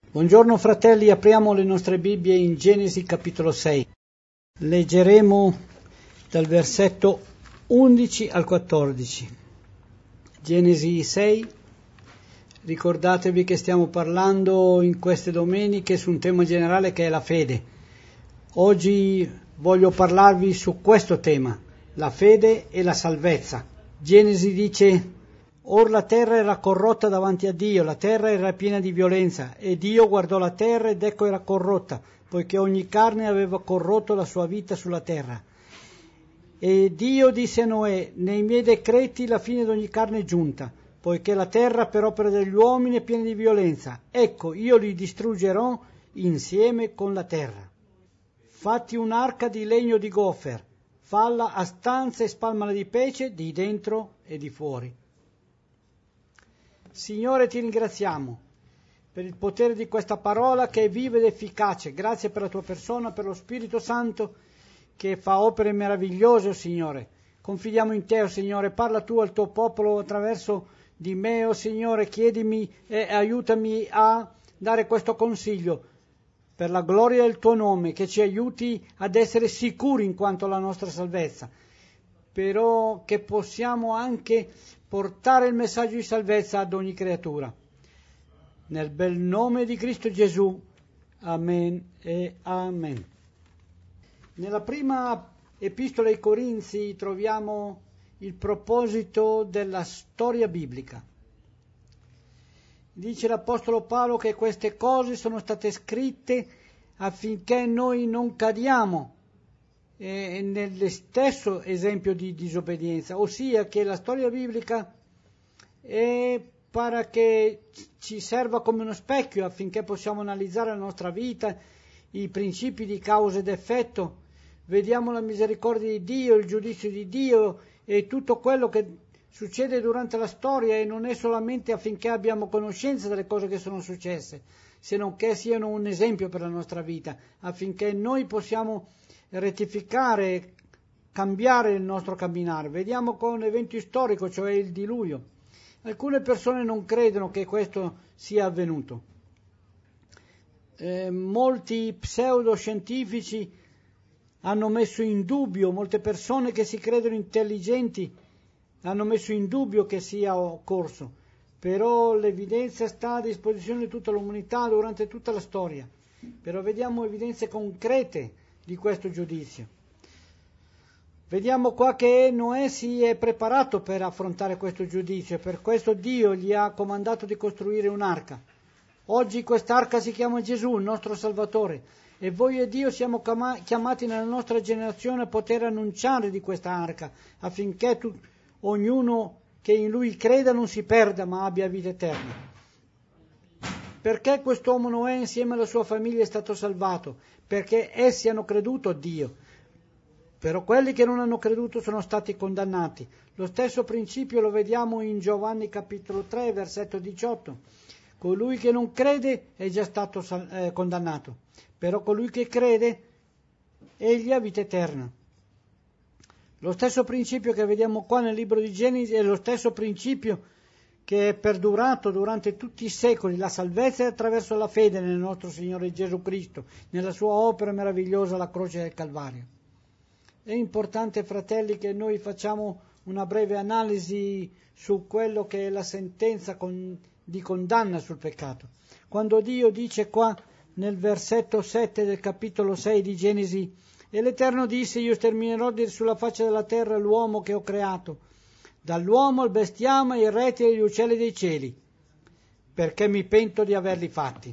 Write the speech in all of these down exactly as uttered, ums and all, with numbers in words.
Buongiorno fratelli, apriamo le nostre Bibbie in Genesi capitolo sei. Leggeremo dal versetto undici al quattordici. Genesi sei, ricordatevi che stiamo parlando in queste domeniche su un tema generale che è la fede. Oggi voglio parlarvi su questo tema, la fede e la salvezza. Genesi dice: Or la terra era corrotta davanti a Dio, la terra era piena di violenza, e Dio guardò la terra ed ecco era corrotta, poiché ogni carne aveva corrotto la sua vita sulla terra. E Dio disse a Noè: nei miei decreti la fine di ogni carne è giunta, poiché la terra per opera degli uomini è piena di violenza. Ecco, io li distruggerò insieme con la terra. Fatti un'arca di legno di gofer, falla a stanza e spalmala di pece di dentro e di fuori. Signore, ti ringraziamo per il potere di questa parola che è viva ed efficace. Grazie per la tua persona, per lo Spirito Santo che fa opere meravigliose, oh Signore. Confidiamo in te, oh Signore. Parla tu al tuo popolo attraverso di me, oh Signore. Chiedimi e aiutami a dare questo consiglio per la gloria del tuo nome, che ci aiuti ad essere sicuri in quanto alla nostra salvezza, però che possiamo anche portare il messaggio di salvezza ad ogni creatura. Nel bel nome di Cristo Gesù. Amen e amen. Nella prima epistola ai Corinzi troviamo il proposito della storia biblica. Dice l'Apostolo Paolo che queste cose sono state scritte affinché noi non cadiamo eh, nello stesso esempio di disobbedienza, ossia che la storia biblica è para che ci serva come uno specchio affinché possiamo analizzare la nostra vita, i principi di causa ed effetto, vediamo la misericordia di Dio, il giudizio di Dio e tutto quello che succede durante la storia, e non è solamente affinché abbiamo conoscenza delle cose che sono successe, se non che siano un esempio per la nostra vita, affinché noi possiamo rettificare, cambiare il nostro camminare. Vediamo con un evento storico, cioè il diluvio. Alcune persone non credono che questo sia avvenuto. Eh, molti pseudoscientifici hanno messo in dubbio, molte persone che si credono intelligenti hanno messo in dubbio che sia occorso, però l'evidenza sta a disposizione di tutta l'umanità durante tutta la storia. Però vediamo evidenze concrete di questo giudizio. Vediamo qua che Noè si è preparato per affrontare questo giudizio, e per questo Dio gli ha comandato di costruire un'arca. Oggi quest'arca si chiama Gesù, il nostro Salvatore, e voi e Dio siamo chiamati nella nostra generazione a poter annunciare di questa arca, affinché tu, ognuno che in Lui creda non si perda ma abbia vita eterna. Perché quest'uomo Noè insieme alla sua famiglia è stato salvato? Perché essi hanno creduto a Dio. Però quelli che non hanno creduto sono stati condannati. Lo stesso principio lo vediamo in Giovanni capitolo tre, versetto diciotto. Colui che non crede è già stato eh, condannato, però colui che crede, egli ha vita eterna. Lo stesso principio che vediamo qua nel libro di Genesi è lo stesso principio che è perdurato durante tutti i secoli. La salvezza è attraverso la fede nel nostro Signore Gesù Cristo, nella sua opera meravigliosa alla croce del Calvario. È importante, fratelli, che noi facciamo una breve analisi su quello che è la sentenza con, di condanna sul peccato. Quando Dio dice qua nel versetto sette del capitolo sei di Genesi: e l'Eterno disse: io sterminerò sulla faccia della terra l'uomo che ho creato, dall'uomo al bestiame, ai rettili e agli uccelli dei cieli, perché mi pento di averli fatti.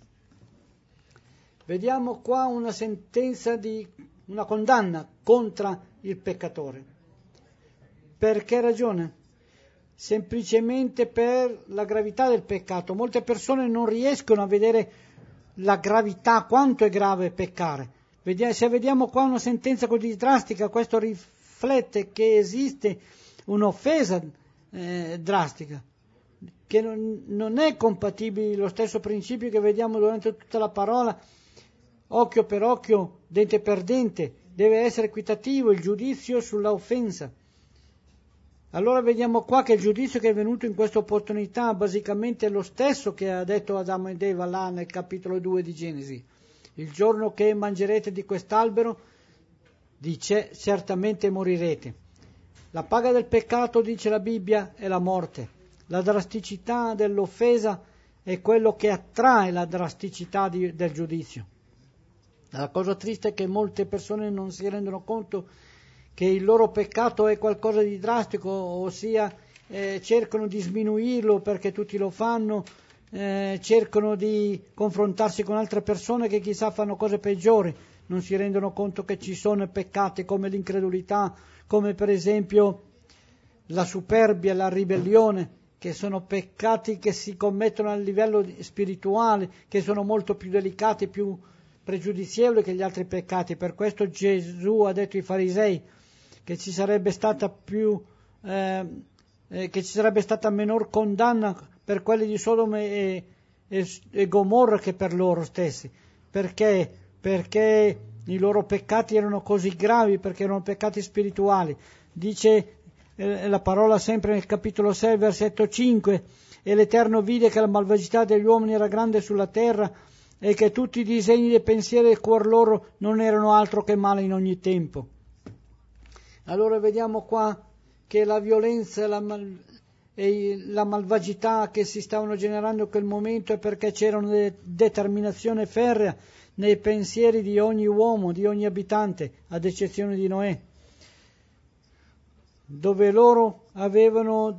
Vediamo qua una sentenza di una condanna contro il peccatore. Per che ragione? Semplicemente per la gravità del peccato. Molte persone non riescono a vedere la gravità, quanto è grave peccare. Se vediamo qua una sentenza così drastica, questo riflette che esiste un'offesa eh, drastica, che non, non è compatibile lo stesso principio che vediamo durante tutta la parola: occhio per occhio, dente per dente. Deve essere equitativo il giudizio sulla offesa. Allora vediamo qua che il giudizio che è venuto in questa opportunità basicamente è lo stesso che ha detto Adamo ed Eva là nel capitolo due di Genesi. Il giorno che mangerete di quest'albero, dice, certamente morirete. La paga del peccato, dice la Bibbia, è la morte. La drasticità dell'offesa è quello che attrae la drasticità di, del giudizio. La cosa triste è che molte persone non si rendono conto che il loro peccato è qualcosa di drastico, ossia eh, cercano di sminuirlo perché tutti lo fanno, eh, cercano di confrontarsi con altre persone che chissà fanno cose peggiori, non si rendono conto che ci sono peccati come l'incredulità, come per esempio la superbia, la ribellione, che sono peccati che si commettono a livello spirituale, che sono molto più delicati, più pregiudizievoli che gli altri peccati. Per questo Gesù ha detto ai farisei che ci sarebbe stata più eh, eh, che ci sarebbe stata minor condanna per quelli di Sodoma e, e, e Gomorra che per loro stessi. Perché? Perché i loro peccati erano così gravi, perché erano peccati spirituali. Dice eh, la parola sempre nel capitolo sei, versetto cinque: e l'Eterno vide che la malvagità degli uomini era grande sulla terra e che tutti i disegni dei pensieri del cuor loro non erano altro che male in ogni tempo. Allora vediamo qua che la violenza e la, mal- e la malvagità che si stavano generando in quel momento è perché c'era una de- determinazione ferrea nei pensieri di ogni uomo, di ogni abitante, ad eccezione di Noè, dove loro avevano,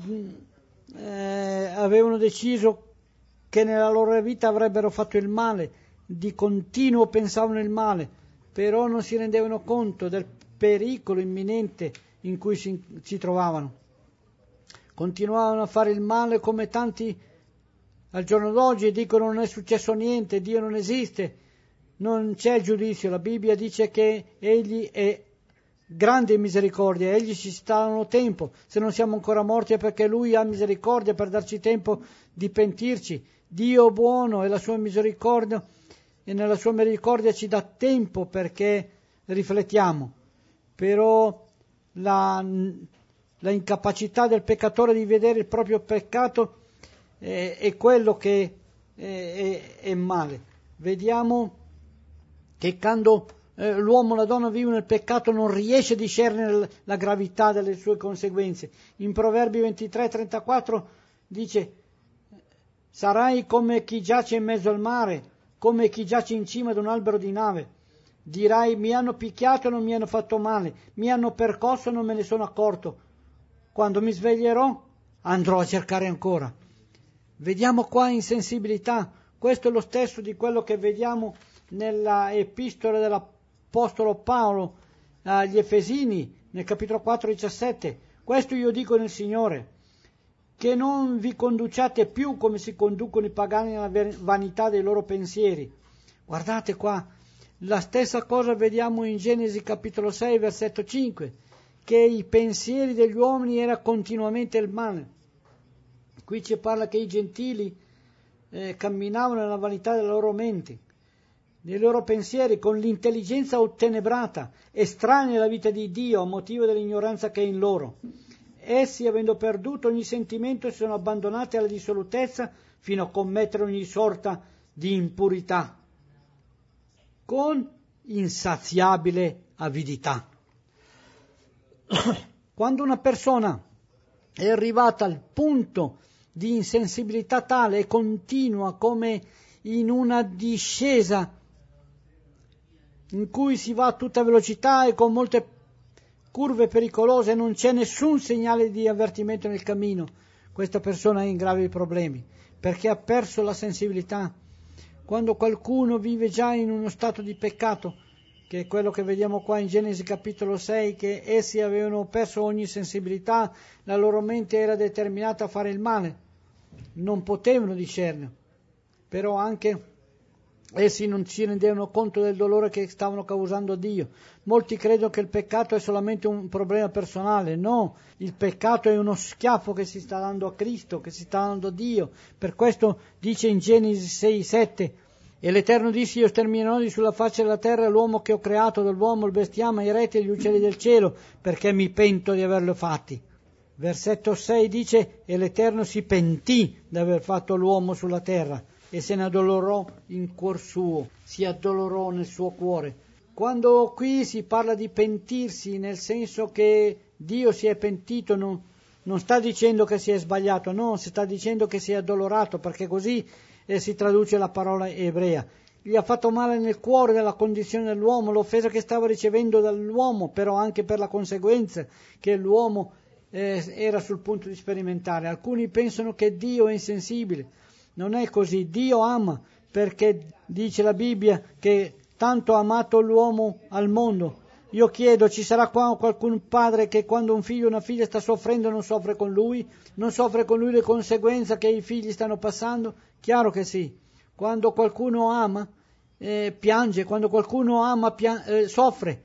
eh, avevano deciso che nella loro vita avrebbero fatto il male, di continuo pensavano il male, però non si rendevano conto del pericolo imminente in cui si, si trovavano. Continuavano a fare il male come tanti al giorno d'oggi e dicono non è successo niente, Dio non esiste, non c'è giudizio. La Bibbia dice che Egli è grande in misericordia, Egli ci sta dando tempo. Se non siamo ancora morti è perché Lui ha misericordia per darci tempo di pentirci. Dio buono e la sua misericordia, e nella sua misericordia ci dà tempo perché riflettiamo. Però la, la incapacità del peccatore di vedere il proprio peccato è, è quello che è, è, è male. Vediamo che quando eh, l'uomo o la donna vive nel peccato non riesce a discernere la gravità delle sue conseguenze. In Proverbi ventitré trentaquattro dice: sarai come chi giace in mezzo al mare, come chi giace in cima ad un albero di nave. Dirai: mi hanno picchiato e non mi hanno fatto male, mi hanno percosso e non me ne sono accorto. Quando mi sveglierò andrò a cercare ancora. Vediamo qua insensibilità. Questo è lo stesso di quello che vediamo nella epistola dell'Apostolo Paolo agli Efesini, nel capitolo quattro diciassette. Questo io dico nel Signore, che non vi conduciate più come si conducono i pagani nella vanità dei loro pensieri. Guardate qua, la stessa cosa vediamo in Genesi capitolo sei, versetto cinque, che i pensieri degli uomini era continuamente il male. Qui ci parla che i gentili eh, camminavano nella vanità delle loro menti, nei loro pensieri, con l'intelligenza ottenebrata, estranei alla vita di Dio a motivo dell'ignoranza che è in loro. Essi, avendo perduto ogni sentimento, si sono abbandonati alla dissolutezza fino a commettere ogni sorta di impurità, con insaziabile avidità. Quando una persona è arrivata al punto di insensibilità tale e continua come in una discesa in cui si va a tutta velocità e con molte curve pericolose, non c'è nessun segnale di avvertimento nel cammino, questa persona è in gravi problemi perché ha perso la sensibilità. Quando qualcuno vive già in uno stato di peccato, che è quello che vediamo qua in Genesi capitolo sei, che essi avevano perso ogni sensibilità, la loro mente era determinata a fare il male, non potevano discernere, però anche essi non si rendevano conto del dolore che stavano causando a Dio. Molti credono che il peccato è solamente un problema personale. No, il peccato è uno schiaffo che si sta dando a Cristo, che si sta dando a Dio. Per questo dice in Genesi sei sette: e l'Eterno disse: io sterminerò di sulla faccia della terra l'uomo che ho creato, dall'uomo il bestiame, i rettili e gli uccelli del cielo, perché mi pento di averlo fatti. Versetto sei dice: e l'Eterno si pentì di aver fatto l'uomo sulla terra e se ne addolorò in cuor suo, si addolorò nel suo cuore. Quando qui si parla di pentirsi, nel senso che Dio si è pentito, non, non sta dicendo che si è sbagliato, no, si sta dicendo che si è addolorato, perché così eh, si traduce la parola ebrea. Gli ha fatto male nel cuore della condizione dell'uomo, l'offesa che stava ricevendo dall'uomo, però anche per la conseguenza che l'uomo eh, era sul punto di sperimentare. Alcuni pensano che Dio è insensibile, non è così. Dio ama, perché dice la Bibbia che tanto ha amato l'uomo al mondo. Io chiedo, ci sarà qua qualcun padre che quando un figlio o una figlia sta soffrendo non soffre con lui? Non soffre con lui le conseguenze che i figli stanno passando? Chiaro che sì. Quando qualcuno ama, eh, piange, quando qualcuno ama, pia- eh, soffre.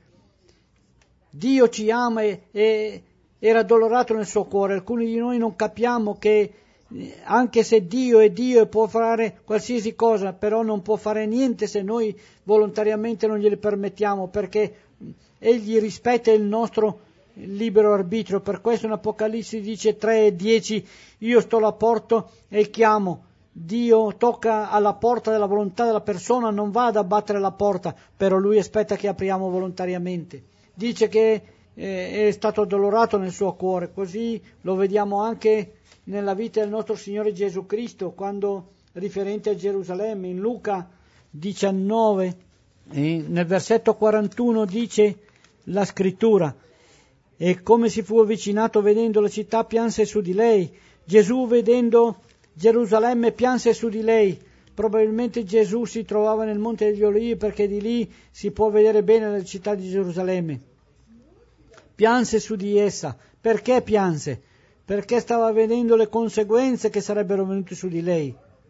Dio ci ama e, e era addolorato nel suo cuore. Alcuni di noi non capiamo che eh, anche se Dio è Dio e può fare qualsiasi cosa, però non può fare niente se noi volontariamente non gliele permettiamo, perché Egli rispetta il nostro libero arbitrio. Per questo in Apocalisse dice tre e dieci: io sto alla porta e chiamo. Dio tocca alla porta della volontà della persona, non va ad abbattere la porta, però Lui aspetta che apriamo volontariamente. Dice che eh, è stato addolorato nel suo cuore, così lo vediamo anche nella vita del nostro Signore Gesù Cristo, quando riferente a Gerusalemme, in Luca diciannove, eh, nel versetto quarantuno dice la scrittura: e come si fu avvicinato vedendo la città pianse su di lei. Gesù vedendo Gerusalemme pianse su di lei. Probabilmente Gesù si trovava nel Monte degli Olivi, perché di lì si può vedere bene la città di Gerusalemme. Pianse su di essa. Perché pianse? Perché stava vedendo le conseguenze che sarebbero venute su di lei.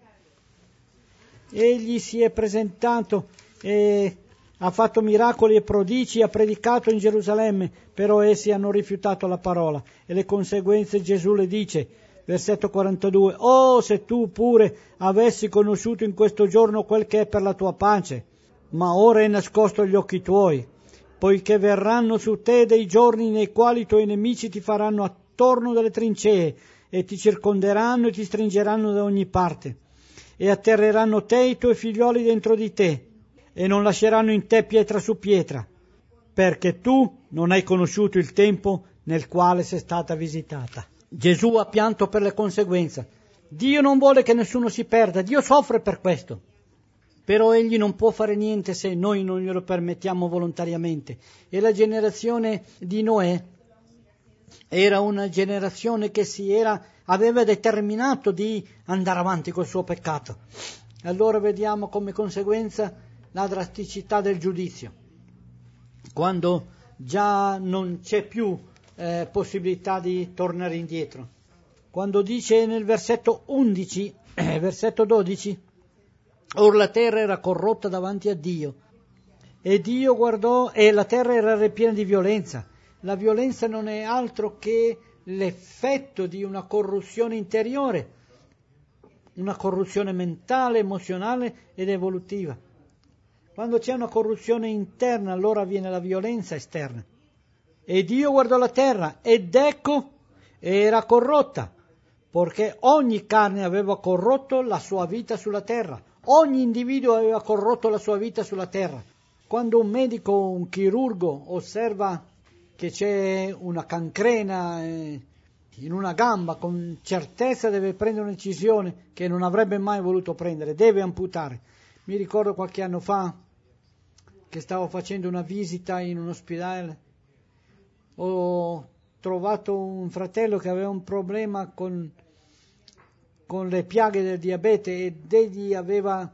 Egli si è presentato e ha fatto miracoli e prodigi, ha predicato in Gerusalemme, però essi hanno rifiutato la parola, e le conseguenze Gesù le dice. Versetto quarantadue: oh, se tu pure avessi conosciuto in questo giorno quel che è per la tua pace, ma ora è nascosto agli occhi tuoi, poiché verranno su te dei giorni nei quali i tuoi nemici ti faranno attorno delle trincee e ti circonderanno e ti stringeranno da ogni parte e atterreranno te e i tuoi figlioli dentro di te e non lasceranno in te pietra su pietra, perché tu non hai conosciuto il tempo nel quale sei stata visitata. Gesù ha pianto per le conseguenze. Dio non vuole che nessuno si perda, Dio soffre per questo. Però egli non può fare niente se noi non glielo permettiamo volontariamente. E la generazione di Noè era una generazione che si era, aveva determinato di andare avanti col suo peccato. Allora vediamo come conseguenza la drasticità del giudizio. Quando già non c'è più eh, possibilità di tornare indietro. Quando dice nel versetto undici, eh, versetto dodici, or la terra era corrotta davanti a Dio, e Dio guardò, e la terra era ripiena di violenza. La violenza non è altro che l'effetto di una corruzione interiore, una corruzione mentale, emozionale ed evolutiva. Quando c'è una corruzione interna, allora avviene la violenza esterna. E Dio guardò la terra, ed ecco, era corrotta, perché ogni carne aveva corrotto la sua vita sulla terra. Ogni individuo aveva corrotto la sua vita sulla terra. Quando un medico o un chirurgo osserva che c'è una cancrena eh, in una gamba, con certezza deve prendere un'indecisione che non avrebbe mai voluto prendere, deve amputare. Mi ricordo qualche anno fa che stavo facendo una visita in un ospedale, ho trovato un fratello che aveva un problema con, con le piaghe del diabete, ed egli aveva,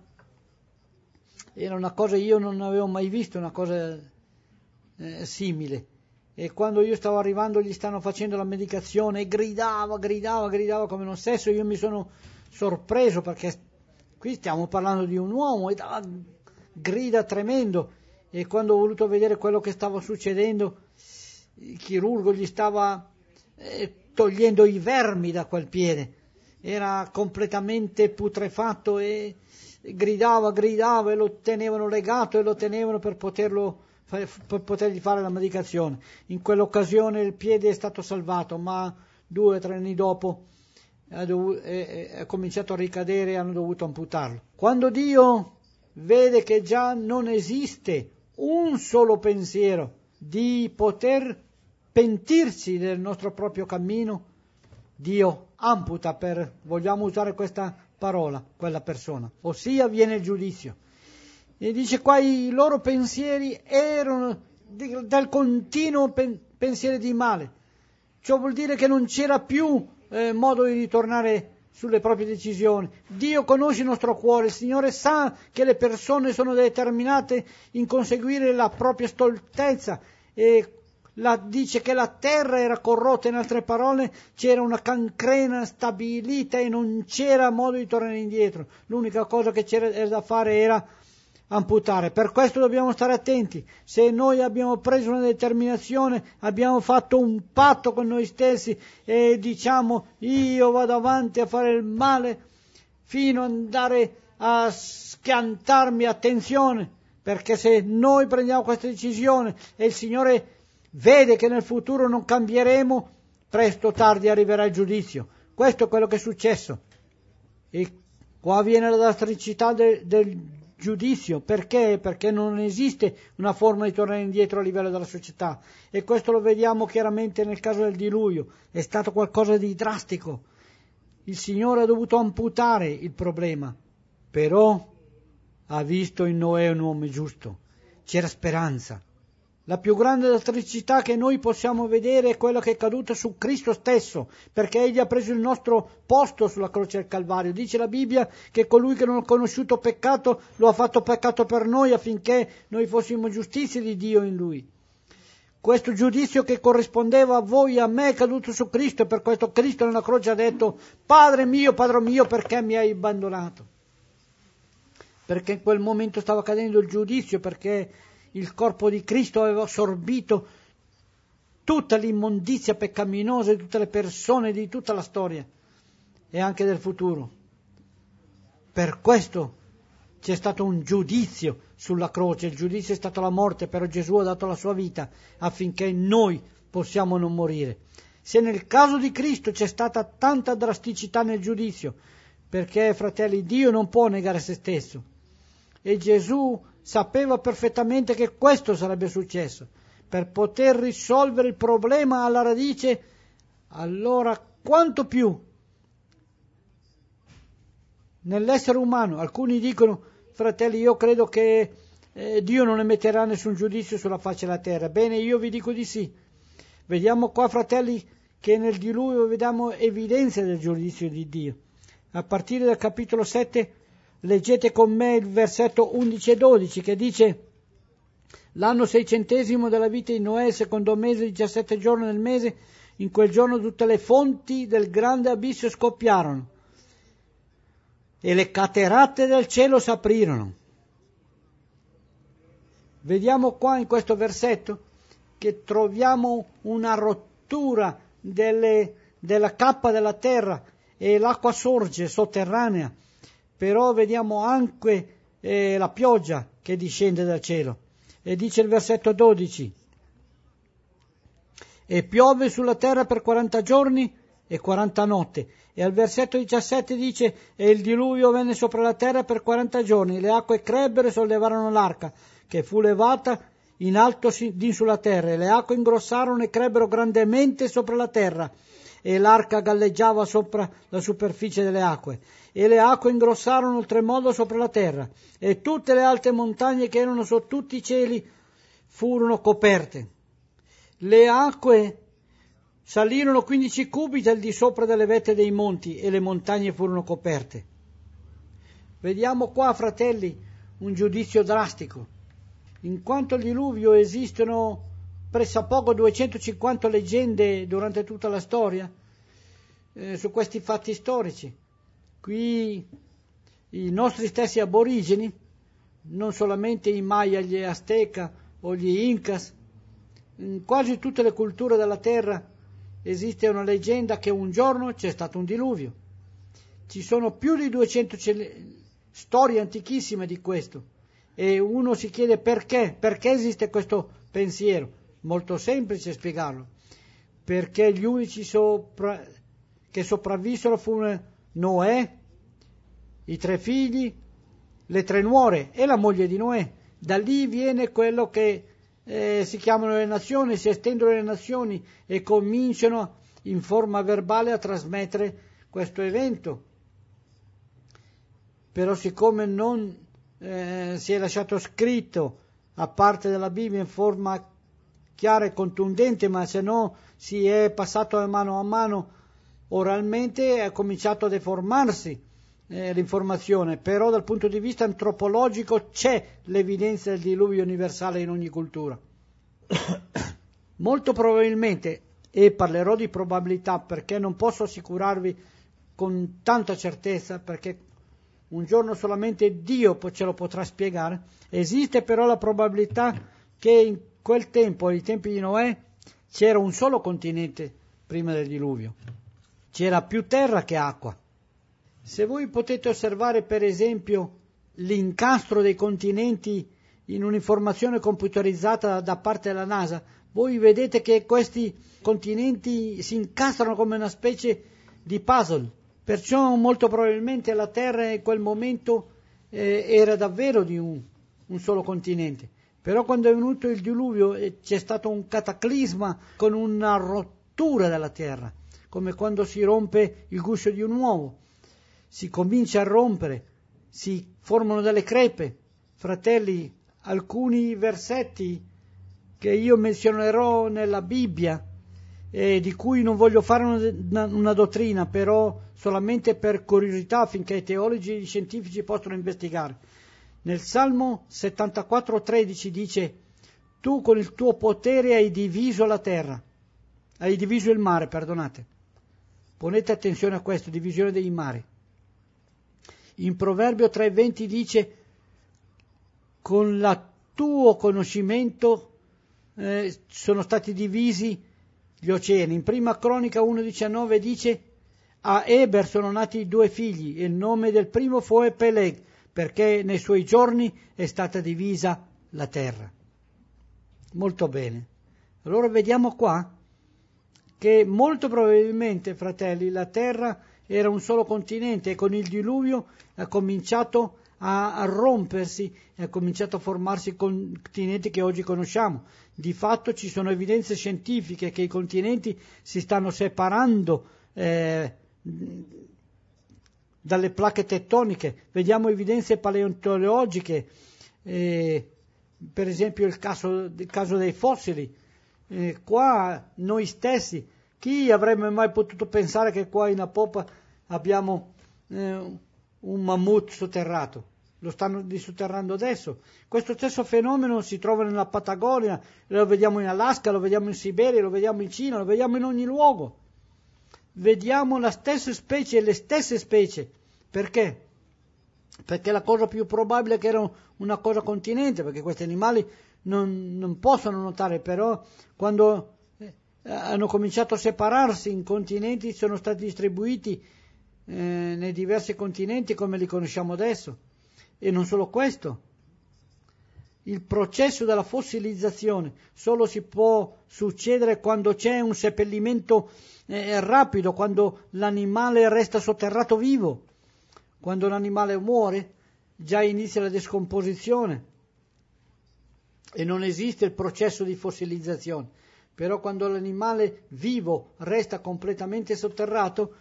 era una cosa io non avevo mai visto, una cosa eh, simile. E quando io stavo arrivando gli stanno facendo la medicazione e gridava, gridava, gridava come non stesso. Io mi sono sorpreso, perché qui stiamo parlando di un uomo e dava grida tremendo. E quando ho voluto vedere quello che stava succedendo, il chirurgo gli stava eh, togliendo i vermi da quel piede, era completamente putrefatto e gridava, gridava, e lo tenevano legato e lo tenevano per poterlo per potergli fare la medicazione. In quell'occasione il piede è stato salvato, ma due o tre anni dopo è, dov- è, è cominciato a ricadere e hanno dovuto amputarlo. Quando Dio vede che già non esiste un solo pensiero di poter pentirsi del nostro proprio cammino, Dio amputa, per, vogliamo usare questa parola, quella persona, ossia viene il giudizio. E dice qua i loro pensieri erano di, del continuo pen, pensiero di male. Ciò vuol dire che non c'era più eh, modo di ritornare sulle proprie decisioni. Dio conosce il nostro cuore, il Signore sa che le persone sono determinate in conseguire la propria stoltezza e la, dice che la terra era corrotta, in altre parole c'era una cancrena stabilita e non c'era modo di tornare indietro. L'unica cosa che c'era da fare era amputare. Per questo dobbiamo stare attenti. Se noi abbiamo preso una determinazione, abbiamo fatto un patto con noi stessi e diciamo io vado avanti a fare il male fino ad andare a schiantarmi, attenzione, perché se noi prendiamo questa decisione e il Signore vede che nel futuro non cambieremo, presto o tardi arriverà il giudizio. Questo è quello che è successo. E qua viene la drasticità del, del giudizio. Perché? Perché non esiste una forma di tornare indietro a livello della società. E questo lo vediamo chiaramente nel caso del diluvio. È stato qualcosa di drastico. Il Signore ha dovuto amputare il problema. Però ha visto in Noè un uomo giusto. C'era speranza. La più grande atrocità che noi possiamo vedere è quella che è caduta su Cristo stesso, perché Egli ha preso il nostro posto sulla croce del Calvario. Dice la Bibbia che colui che non ha conosciuto peccato lo ha fatto peccato per noi affinché noi fossimo giustizia di Dio in Lui. Questo giudizio che corrispondeva a voi e a me è caduto su Cristo, e per questo Cristo nella croce ha detto: Padre mio, Padre mio, perché mi hai abbandonato? Perché in quel momento stava cadendo il giudizio, perché il corpo di Cristo aveva assorbito tutta l'immondizia peccaminosa di tutte le persone, di tutta la storia e anche del futuro. Per questo c'è stato un giudizio sulla croce, il giudizio è stato la morte, però Gesù ha dato la sua vita affinché noi possiamo non morire. Se nel caso di Cristo c'è stata tanta drasticità nel giudizio, perché, fratelli, Dio non può negare se stesso, e Gesù sapeva perfettamente che questo sarebbe successo. Per poter risolvere il problema alla radice, allora quanto più nell'essere umano. Alcuni dicono: fratelli, io credo che eh, Dio non emetterà nessun giudizio sulla faccia della terra. Bene, io vi dico di sì. Vediamo qua, fratelli, che nel diluvio vediamo evidenze del giudizio di Dio. A partire dal capitolo sette leggete con me il versetto undici e dodici, che dice: l'anno seicentesimo della vita di Noè, il secondo mese, diciassette giorni del mese, in quel giorno tutte le fonti del grande abisso scoppiarono e le cateratte del cielo s'aprirono. Vediamo qua in questo versetto che troviamo una rottura delle, della cappa della terra e l'acqua sorge sotterranea. Però vediamo anche eh, la pioggia che discende dal cielo. E dice il versetto dodici: e piove sulla terra per quaranta giorni e quaranta notti. E al versetto diciassette dice: e il diluvio venne sopra la terra per quaranta giorni, le acque crebbero e sollevarono l'arca, che fu levata in alto din sulla terra, e le acque ingrossarono e crebbero grandemente sopra la terra, e l'arca galleggiava sopra la superficie delle acque, e le acque ingrossarono oltremodo sopra la terra, e tutte le alte montagne che erano su tutti i cieli furono coperte. Le acque salirono quindici cubiti al di sopra delle vette dei monti, e le montagne furono coperte. Vediamo qua, fratelli, un giudizio drastico. In quanto al diluvio esistono pressappoco duecentocinquanta leggende durante tutta la storia eh, su questi fatti storici. Qui i nostri stessi aborigeni, non solamente i Maya, gli Azteca o gli Incas, in quasi tutte le culture della terra esiste una leggenda che un giorno c'è stato un diluvio. Ci sono più di duecento storie antichissime di questo, e uno si chiede perché, perché esiste questo pensiero. Molto semplice spiegarlo. perché gli unici sopra, che sopravvissero furono Noè, i tre figli, le tre nuore e la moglie di Noè. Da lì viene quello che eh, si chiamano le nazioni, si estendono le nazioni e cominciano in forma verbale a trasmettere questo evento. Però siccome non eh, si è lasciato scritto a parte della Bibbia in forma chiara e contundente, ma se no si è passato a mano a mano oralmente, è cominciato a deformarsi eh, l'informazione. Però dal punto di vista antropologico c'è l'evidenza del diluvio universale in ogni cultura. Molto probabilmente, e parlerò di probabilità perché non posso assicurarvi con tanta certezza, perché un giorno solamente Dio ce lo potrà spiegare, esiste però la probabilità che in quel tempo, ai tempi di Noè, c'era un solo continente prima del diluvio. C'era più terra che acqua. Se voi potete osservare per esempio l'incastro dei continenti in un'informazione computerizzata da parte della NASA, voi vedete che questi continenti si incastrano come una specie di puzzle. Perciò molto probabilmente la Terra in quel momento eh, era davvero di un, un solo continente. Però quando è venuto il diluvio eh, c'è stato un cataclisma con una rottura della Terra, come quando si rompe il guscio di un uovo. Si comincia a rompere, si formano delle crepe. Fratelli, alcuni versetti che io menzionerò nella Bibbia, eh, di cui non voglio fare una, una dottrina, però solamente per curiosità affinché i teologi e i scientifici possano investigare. Nel Salmo settantaquattro tredici dice: tu con il tuo potere hai diviso la terra, hai diviso il mare, perdonate. Ponete attenzione a questo, divisione dei mari. In Proverbio tre venti dice: con il tuo conoscimento eh, sono stati divisi gli oceani. In Prima Cronica uno diciannove dice: a Eber sono nati due figli, e il nome del primo fu Peleg, perché nei suoi giorni è stata divisa la terra. Molto bene. Allora vediamo qua che molto probabilmente, fratelli, la terra era un solo continente e con il diluvio ha cominciato a, a rompersi e ha cominciato a formarsi i continenti che oggi conosciamo. Di fatto ci sono evidenze scientifiche che i continenti si stanno separando eh, dalle placche tettoniche. Vediamo evidenze paleontologiche, eh, per esempio il caso, il caso dei fossili. Eh, qua noi stessi, chi avrebbe mai potuto pensare che qua in Apopa abbiamo eh, un mammut sotterrato? Lo stanno disotterrando adesso. Questo stesso fenomeno si trova nella Patagonia, lo vediamo in Alaska, lo vediamo in Siberia, lo vediamo in Cina, lo vediamo in ogni luogo. Vediamo la stessa specie e le stesse specie. Perché? Perché la cosa più probabile è che era una cosa continente, perché questi animali non, non possono nuotare, però quando eh, hanno cominciato a separarsi in continenti sono stati distribuiti eh, nei diversi continenti come li conosciamo adesso. E non solo questo, il processo della fossilizzazione solo si può succedere quando c'è un seppellimento eh, rapido, quando l'animale resta sotterrato vivo. Quando l'animale muore già inizia la descomposizione e non esiste il processo di fossilizzazione. Però quando l'animale vivo resta completamente sotterrato,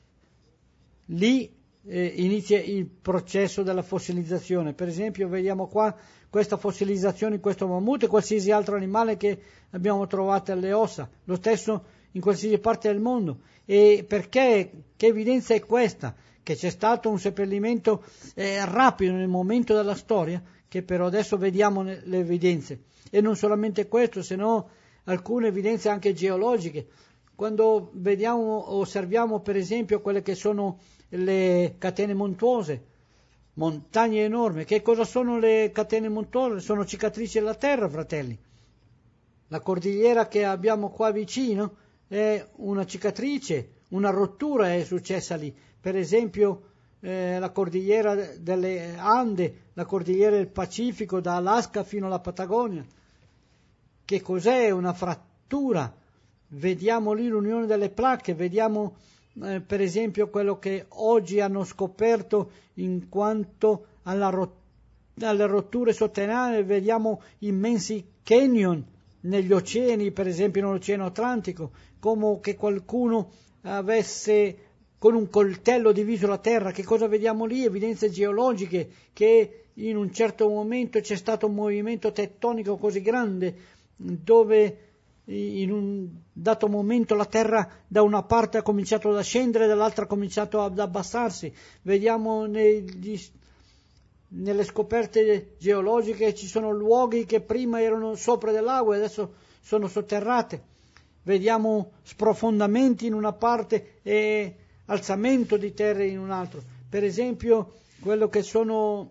lì eh, inizia il processo della fossilizzazione. Per esempio vediamo qua questa fossilizzazione in questo mammut e qualsiasi altro animale che abbiamo trovato alle ossa, lo stesso in qualsiasi parte del mondo. E perché? Che evidenza è questa? Che c'è stato un seppellimento eh, rapido nel momento della storia, che però adesso vediamo le evidenze. E non solamente questo, se no alcune evidenze anche geologiche. Quando vediamo, osserviamo per esempio quelle che sono le catene montuose, montagne enormi. Che cosa sono le catene montuose? Sono cicatrici della terra, fratelli. La cordigliera che abbiamo qua vicino è una cicatrice, una rottura è successa lì. Per esempio eh, la cordigliera delle Ande, la cordigliera del Pacifico, da Alaska fino alla Patagonia. Che cos'è? Una frattura vediamo lì l'unione delle placche, vediamo eh, per esempio quello che oggi hanno scoperto in quanto alla rot- alle rotture sotterranee, vediamo immensi canyon negli oceani, per esempio nell'Oceano Atlantico, come che qualcuno avesse con un coltello diviso la terra. Che cosa vediamo lì? Evidenze geologiche che in un certo momento c'è stato un movimento tettonico così grande dove in un dato momento la terra da una parte ha cominciato ad ascendere, dall'altra ha cominciato ad abbassarsi. Vediamo negli, nelle scoperte geologiche ci sono luoghi che prima erano sopra dell'acqua e adesso sono sotterrate. Vediamo sprofondamenti in una parte e alzamento di terre in un altro. Per esempio quello che sono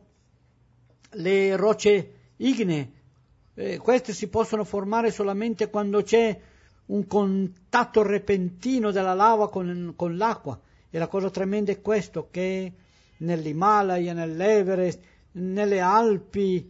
le rocce ignee. Eh, queste si possono formare solamente quando c'è un contatto repentino della lava con, con l'acqua. E la cosa tremenda è questo, che nell'Himalaya, nell'Everest, nelle Alpi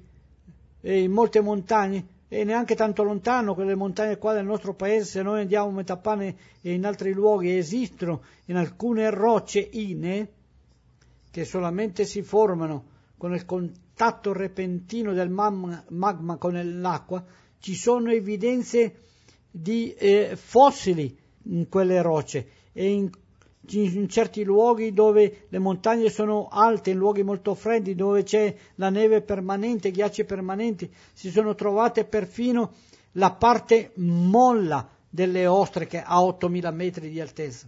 e in molte montagne, e neanche tanto lontano, quelle montagne qua del nostro paese, se noi andiamo a Metapane e in altri luoghi, esistono in alcune rocce ignee che solamente si formano con il contatto repentino del magma, magma con l'acqua. Ci sono evidenze di eh, fossili in quelle rocce e in, in certi luoghi dove le montagne sono alte, in luoghi molto freddi, dove c'è la neve permanente, ghiacci permanenti, si sono trovate perfino la parte molla delle ostriche a ottomila metri di altezza.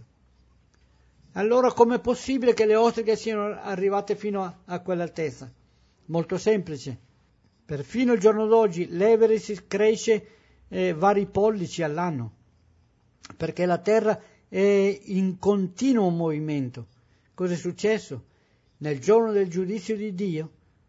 Allora com'è possibile che le ostriche siano arrivate fino a, a quell'altezza? Molto semplice. Perfino il giorno d'oggi l'Everest cresce eh, vari pollici all'anno, perché la Terra è in continuo movimento. Cosa è successo? Nel giorno del giudizio di Dio,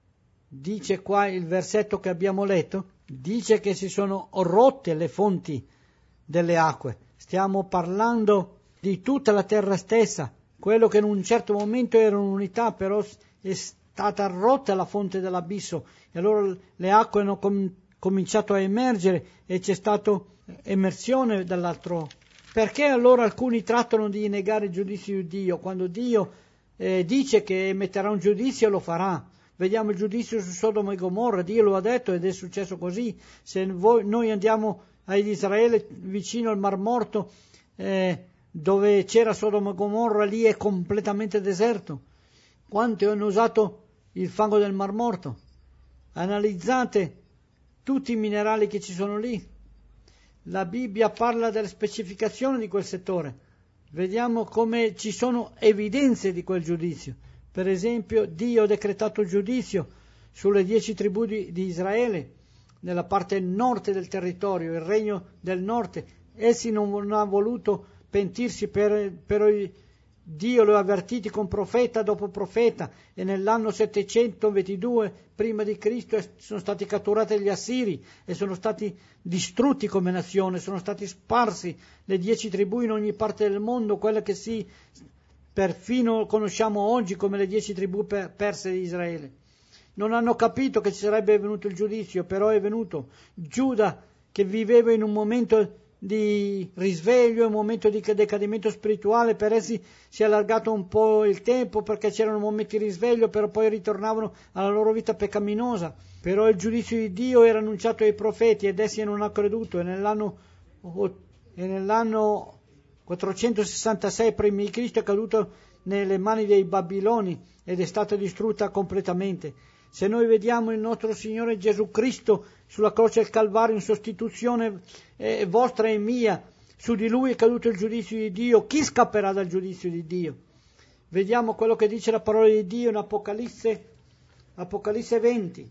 dice qua il versetto che abbiamo letto, dice che si sono rotte le fonti delle acque. Stiamo parlando di tutta la terra stessa, quello che in un certo momento era un'unità, però è stata rotta la fonte dell'abisso e allora le acque hanno com- cominciato a emergere e c'è stata emersione dall'altro. Perché allora alcuni trattano di negare il giudizio di Dio, quando Dio eh, dice che emetterà un giudizio lo farà? Vediamo il giudizio su Sodoma e Gomorra, Dio lo ha detto ed è successo così. Se voi, noi andiamo ad Israele vicino al Mar Morto, eh, dove c'era Sodoma e Gomorra, lì è completamente deserto. Quanti hanno usato il fango del Mar Morto? Analizzate tutti i minerali che ci sono lì. La Bibbia parla delle specificazioni di quel settore. Vediamo come ci sono evidenze di quel giudizio. Per esempio, Dio ha decretato giudizio sulle dieci tribù di, di Israele, nella parte nord del territorio, il regno del nord. Essi non, non hanno voluto pentirsi, per, però Dio li ha avvertiti con profeta dopo profeta, e nell'anno settecentoventidue prima di Cristo sono stati catturati gli Assiri e sono stati distrutti come nazione, sono stati sparsi le dieci tribù in ogni parte del mondo, quelle che si perfino conosciamo oggi come le dieci tribù perse di Israele. Non hanno capito che ci sarebbe venuto il giudizio, però è venuto. Giuda, che viveva in un momento di risveglio, un momento di decadimento spirituale, per essi si è allargato un po' il tempo perché c'erano momenti di risveglio, però poi ritornavano alla loro vita peccaminosa. Però il giudizio di Dio era annunciato ai profeti ed essi non hanno creduto, e nell'anno, e nell'anno quattrocentosessantasei prima di Cristo è caduto nelle mani dei Babiloni ed è stata distrutta completamente. Se noi vediamo il nostro Signore Gesù Cristo sulla croce del Calvario in sostituzione eh, vostra e mia, su di Lui è caduto il giudizio di Dio, chi scapperà dal giudizio di Dio? Vediamo quello che dice la parola di Dio in Apocalisse, Apocalisse venti,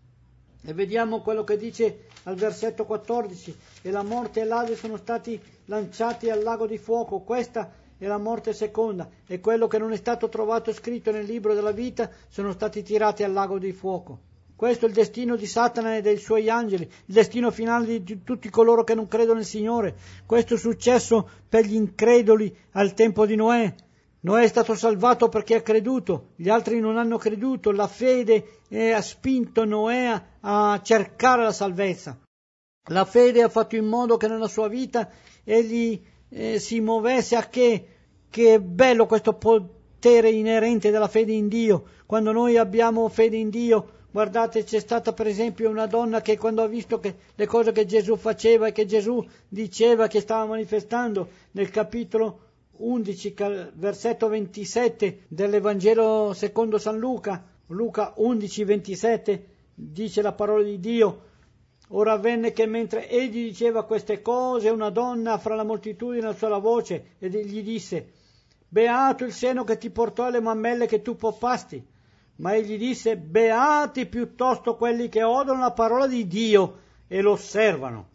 e vediamo quello che dice al versetto quattordici: e la morte e l'Ade sono stati lanciati al lago di fuoco. Questa è la morte seconda, e quello che non è stato trovato scritto nel libro della vita sono stati tirati al lago di fuoco. Questo è il destino di Satana e dei suoi angeli, il destino finale di tutti coloro che non credono nel Signore. Questo è successo per gli increduli al tempo di Noè. Noè è stato salvato perché ha creduto, gli altri non hanno creduto. La fede eh, ha spinto Noè a cercare la salvezza. La fede ha fatto in modo che nella sua vita egli eh, si muovesse a che, che è bello questo potere inerente della fede in Dio. Quando noi abbiamo fede in Dio, guardate, c'è stata per esempio una donna che quando ha visto che le cose che Gesù faceva e che Gesù diceva, che stava manifestando nel capitolo undici, versetto ventisette dell'Evangelo secondo San Luca, Luca undici ventisette, dice la parola di Dio: ora avvenne che mentre egli diceva queste cose, una donna fra la moltitudine alzò la voce e gli disse: beato il seno che ti portò alle mammelle che tu poppasti. Ma egli disse: beati piuttosto quelli che odono la parola di Dio e lo osservano.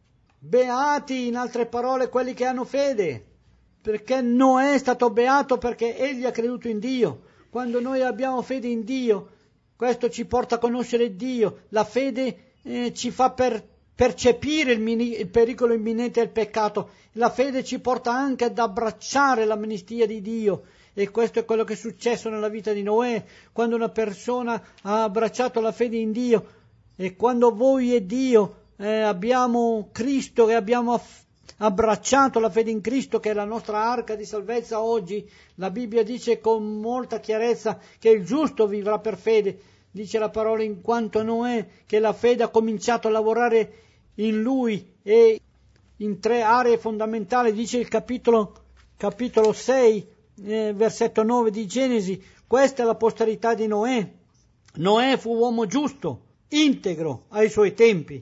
Beati, in altre parole, quelli che hanno fede, perché Noè è stato beato perché egli ha creduto in Dio. Quando noi abbiamo fede in Dio, questo ci porta a conoscere Dio. La fede eh, ci fa per, percepire il, mini, il pericolo imminente del peccato. La fede ci porta anche ad abbracciare l'amnistia di Dio. E questo è quello che è successo nella vita di Noè, quando una persona ha abbracciato la fede in Dio. E quando voi e Dio eh, abbiamo Cristo e abbiamo aff- abbracciato la fede in Cristo, che è la nostra arca di salvezza oggi, la Bibbia dice con molta chiarezza che il giusto vivrà per fede. Dice la parola in quanto a Noè, che la fede ha cominciato a lavorare in lui, e in tre aree fondamentali. Dice il capitolo, capitolo sei, eh, versetto nove di Genesi: questa è la posterità di Noè. Noè fu uomo giusto, integro ai suoi tempi.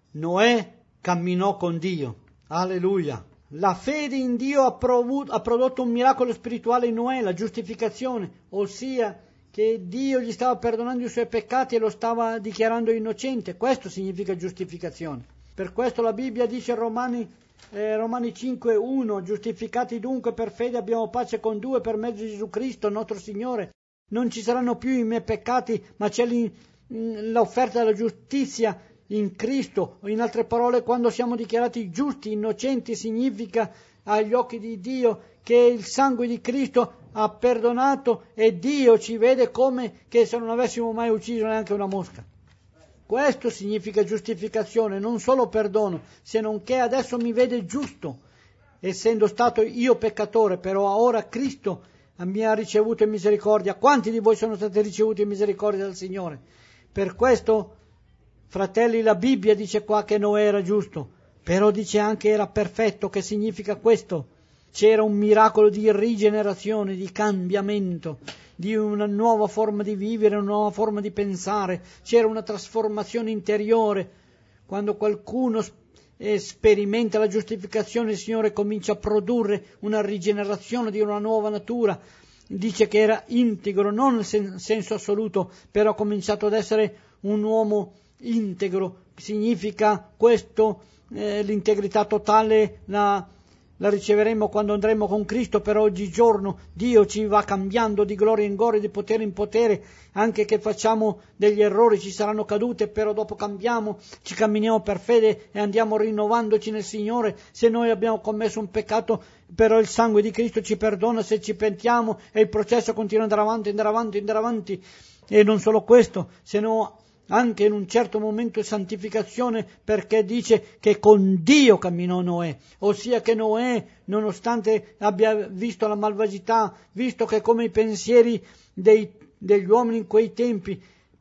Noè camminò con Dio. Alleluia. La fede in Dio ha, provu- ha prodotto un miracolo spirituale in Noè, la giustificazione, ossia che Dio gli stava perdonando i suoi peccati e lo stava dichiarando innocente. Questo significa giustificazione. Per questo la Bibbia dice in Romani, eh, Romani cinque uno: giustificati dunque per fede abbiamo pace con Dio per mezzo di Gesù Cristo nostro Signore. Non ci saranno più i miei peccati, ma c'è l'offerta della giustizia in Cristo. In altre parole, quando siamo dichiarati giusti, innocenti, significa agli occhi di Dio che il sangue di Cristo ha perdonato e Dio ci vede come che se non avessimo mai ucciso neanche una mosca. Questo significa giustificazione, non solo perdono, se non che adesso mi vede giusto, essendo stato io peccatore, però ora Cristo mi ha ricevuto in misericordia. Quanti di voi sono stati ricevuti in misericordia dal Signore? Per questo, fratelli, la Bibbia dice qua che Noè era giusto, però dice anche era perfetto. Che significa questo? C'era un miracolo di rigenerazione, di cambiamento, di una nuova forma di vivere, una nuova forma di pensare. C'era una trasformazione interiore. Quando qualcuno sperimenta la giustificazione, il Signore comincia a produrre una rigenerazione di una nuova natura. Dice che era integro, non nel sen- senso assoluto, però ha cominciato ad essere un uomo integro. Significa questo, eh, l'integrità totale la, la riceveremo quando andremo con Cristo. Per oggigiorno Dio ci va cambiando di gloria in gloria, di potere in potere. Anche che facciamo degli errori, ci saranno cadute, però dopo cambiamo, ci camminiamo per fede e andiamo rinnovandoci nel Signore. Se noi abbiamo commesso un peccato, però il sangue di Cristo ci perdona se ci pentiamo, e il processo continua ad andare avanti, andare avanti, andare avanti. E non solo questo, se no anche in un certo momento di santificazione, perché dice che con Dio camminò Noè, ossia che Noè, nonostante abbia visto la malvagità, visto che come i pensieri dei, degli uomini in quei tempi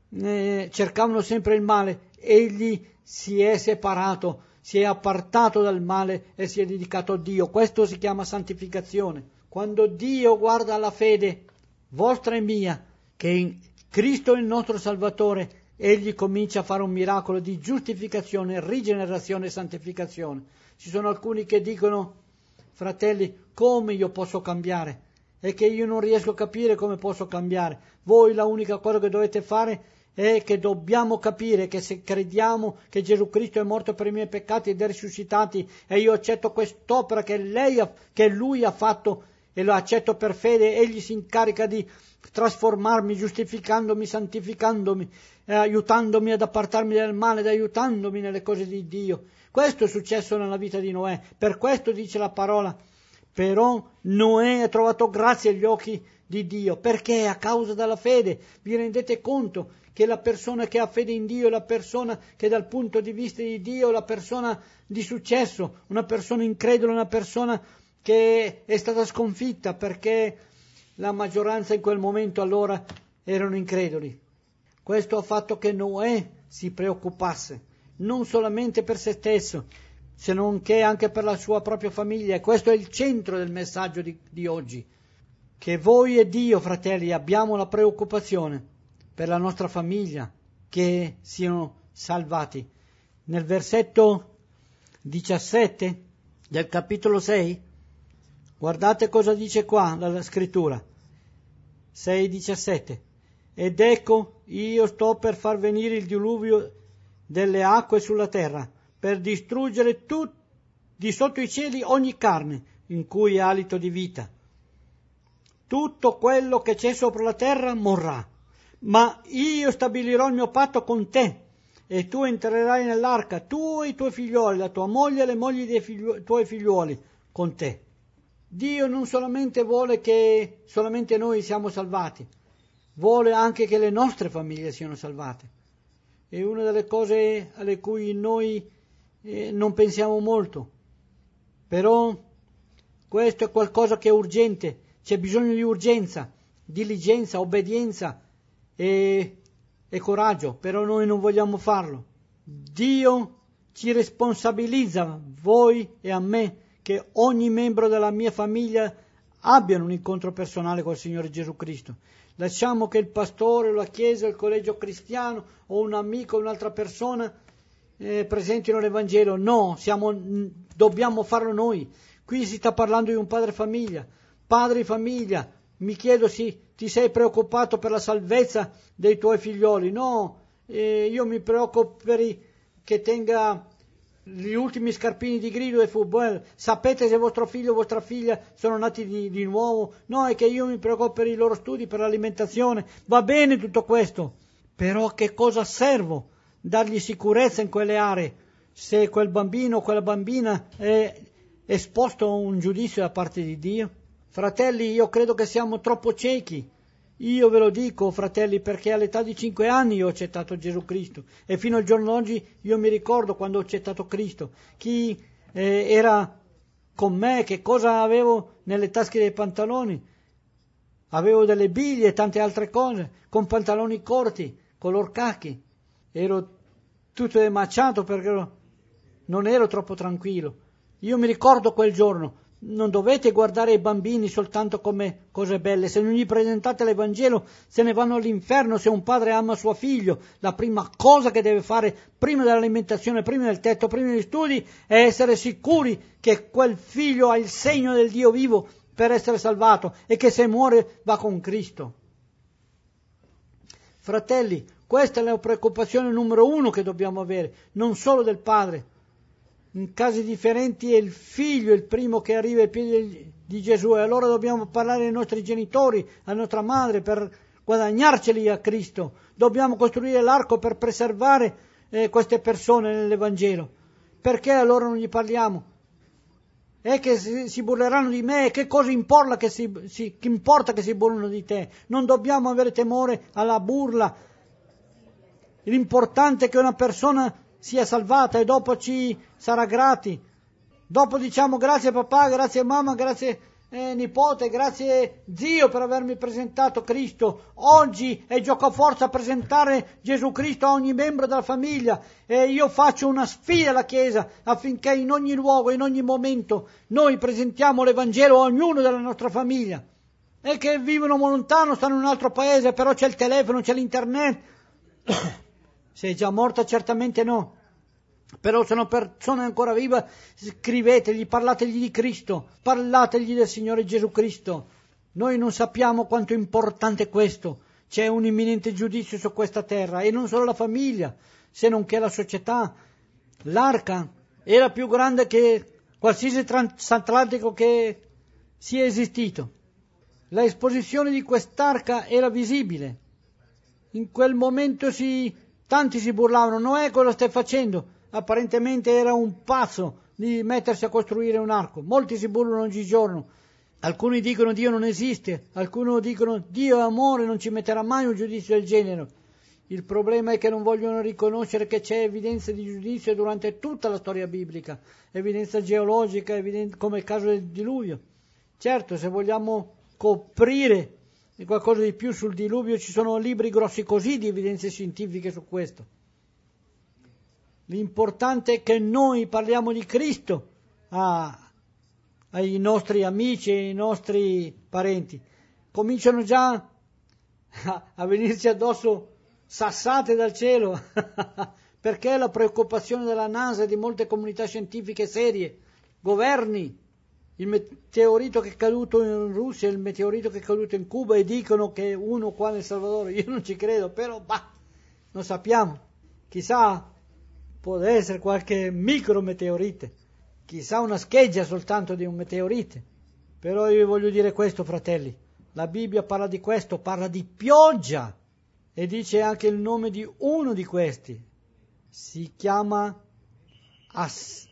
eh, cercavano sempre il male, egli si è separato, si è appartato dal male e si è dedicato a Dio. Questo si chiama santificazione. Quando Dio guarda alla fede vostra e mia, che in Cristo è il nostro Salvatore, egli comincia a fare un miracolo di giustificazione, rigenerazione e santificazione. Ci sono alcuni che dicono: fratelli, come io posso cambiare? È che io non riesco a capire come posso cambiare. Voi la unica cosa che dovete fare è che dobbiamo capire che se crediamo che Gesù Cristo è morto per i miei peccati ed è risuscitato, e io accetto quest'opera che, lei ha, che Lui ha fatto e lo accetto per fede, egli si incarica di trasformarmi, giustificandomi, santificandomi, eh, aiutandomi ad appartarmi dal male ed aiutandomi nelle cose di Dio. Questo è successo nella vita di Noè. Per questo dice la parola: però Noè ha trovato grazia agli occhi di Dio. Perché? A causa della fede. Vi rendete conto che la persona che ha fede in Dio è la persona che dal punto di vista di Dio è la persona di successo, una persona incredula, una persona che è stata sconfitta, perché la maggioranza in quel momento allora erano increduli. Questo ha fatto che Noè si preoccupasse, non solamente per se stesso, se non che anche per la sua propria famiglia. E questo è il centro del messaggio di, di oggi, che voi e Dio, fratelli, abbiamo la preoccupazione per la nostra famiglia, che siano salvati. Nel versetto diciassette del capitolo sei, guardate cosa dice qua la scrittura, sei diciassette. Ed ecco, io sto per far venire il diluvio delle acque sulla terra, per distruggere tut, di sotto i cieli ogni carne in cui è alito di vita. Tutto quello che c'è sopra la terra morrà, ma io stabilirò il mio patto con te, e tu entrerai nell'arca, tu e i tuoi figlioli, la tua moglie e le mogli dei figlio, tuoi figlioli con te. Dio non solamente vuole che solamente noi siamo salvati, vuole anche che le nostre famiglie siano salvate. È una delle cose alle cui noi eh, non pensiamo molto, però questo è qualcosa che è urgente, c'è bisogno di urgenza, diligenza, obbedienza e, e coraggio, però noi non vogliamo farlo. Dio ci responsabilizza, voi e a me, che ogni membro della mia famiglia abbiano un incontro personale col Signore Gesù Cristo. Lasciamo che il pastore, la chiesa, il collegio cristiano o un amico o un'altra persona eh, presentino l'Evangelo. No, siamo, dobbiamo farlo noi. Qui si sta parlando di un padre famiglia. Padre di famiglia, mi chiedo se ti sei preoccupato per la salvezza dei tuoi figlioli. No, eh, io mi preoccupo per i, che tenga gli ultimi scarpini di grido e football. Sapete se vostro figlio o vostra figlia sono nati di, di nuovo? No, è che io mi preoccupo per i loro studi, per l'alimentazione. Va bene tutto questo, però che cosa servo? Dargli sicurezza in quelle aree se quel bambino o quella bambina è esposto a un giudizio da parte di Dio? Fratelli, io credo che siamo troppo ciechi. Io ve lo dico, fratelli, perché all'età di cinque anni io ho accettato Gesù Cristo e fino al giorno d'oggi io mi ricordo quando ho accettato Cristo, chi eh, era con me, che cosa avevo nelle tasche dei pantaloni. Avevo delle biglie e tante altre cose, con pantaloni corti, color cachi. Ero tutto demacciato perché ero, non ero troppo tranquillo. Io mi ricordo quel giorno. Non dovete guardare i bambini soltanto come cose belle. Se non gli presentate l'Evangelo, se ne vanno all'inferno. Se un padre ama suo figlio, la prima cosa che deve fare prima dell'alimentazione, prima del tetto, prima degli studi, è essere sicuri che quel figlio ha il segno del Dio vivo per essere salvato e che se muore va con Cristo. Fratelli, questa è la preoccupazione numero uno che dobbiamo avere, non solo del padre. In casi differenti è il figlio il primo che arriva ai piedi di Gesù, e allora dobbiamo parlare ai nostri genitori, alla nostra madre, per guadagnarceli a Cristo. Dobbiamo costruire l'arco per preservare eh, queste persone nell'Evangelo. Perché allora non gli parliamo? È che si, si burleranno di me, che cosa importa che si, si, che importa che si burlino di te? Non dobbiamo avere temore alla burla. L'importante è che una persona sia salvata e dopo ci sarà grati. Dopo diciamo grazie papà, grazie mamma, grazie eh, nipote, grazie zio per avermi presentato Cristo. Oggi è giocoforza presentare Gesù Cristo a ogni membro della famiglia, e io faccio una sfida alla Chiesa affinché in ogni luogo, in ogni momento noi presentiamo l'Evangelo a ognuno della nostra famiglia. E che vivono lontano, stanno in un altro paese, però c'è il telefono, c'è l'internet. Se è già morta certamente no, però sono persone ancora vive, scrivetegli, parlategli di Cristo, parlategli del Signore Gesù Cristo. Noi non sappiamo quanto è importante questo. C'è un imminente giudizio su questa terra, e non solo la famiglia, se non che la società. L'arca era più grande che qualsiasi transatlantico che sia esistito. La esposizione di quest'arca era visibile. In quel momento si tanti si burlavano. Noè cosa stai facendo? Apparentemente era un pazzo di mettersi a costruire un arco. Molti si burlano oggigiorno. Alcuni dicono Dio non esiste, alcuni dicono Dio è amore, non ci metterà mai un giudizio del genere. Il problema è che non vogliono riconoscere che c'è evidenza di giudizio durante tutta la storia biblica, evidenza geologica, evidenza, come il caso del diluvio. Certo, se vogliamo coprire qualcosa di più sul diluvio, ci sono libri grossi così di evidenze scientifiche su questo. L'importante è che noi parliamo di Cristo a, ai nostri amici e ai nostri parenti. Cominciano già a, a venirci addosso sassate dal cielo, perché la preoccupazione della NASA e di molte comunità scientifiche serie, governi, il meteorito che è caduto in Russia, il meteorito che è caduto in Cuba, e dicono che uno qua nel Salvador, io non ci credo, però bah, non sappiamo, chissà, può essere qualche micrometeorite, chissà una scheggia soltanto di un meteorite. Però io vi voglio dire questo, fratelli, la Bibbia parla di questo, parla di pioggia, e dice anche il nome di uno di questi, si chiama As-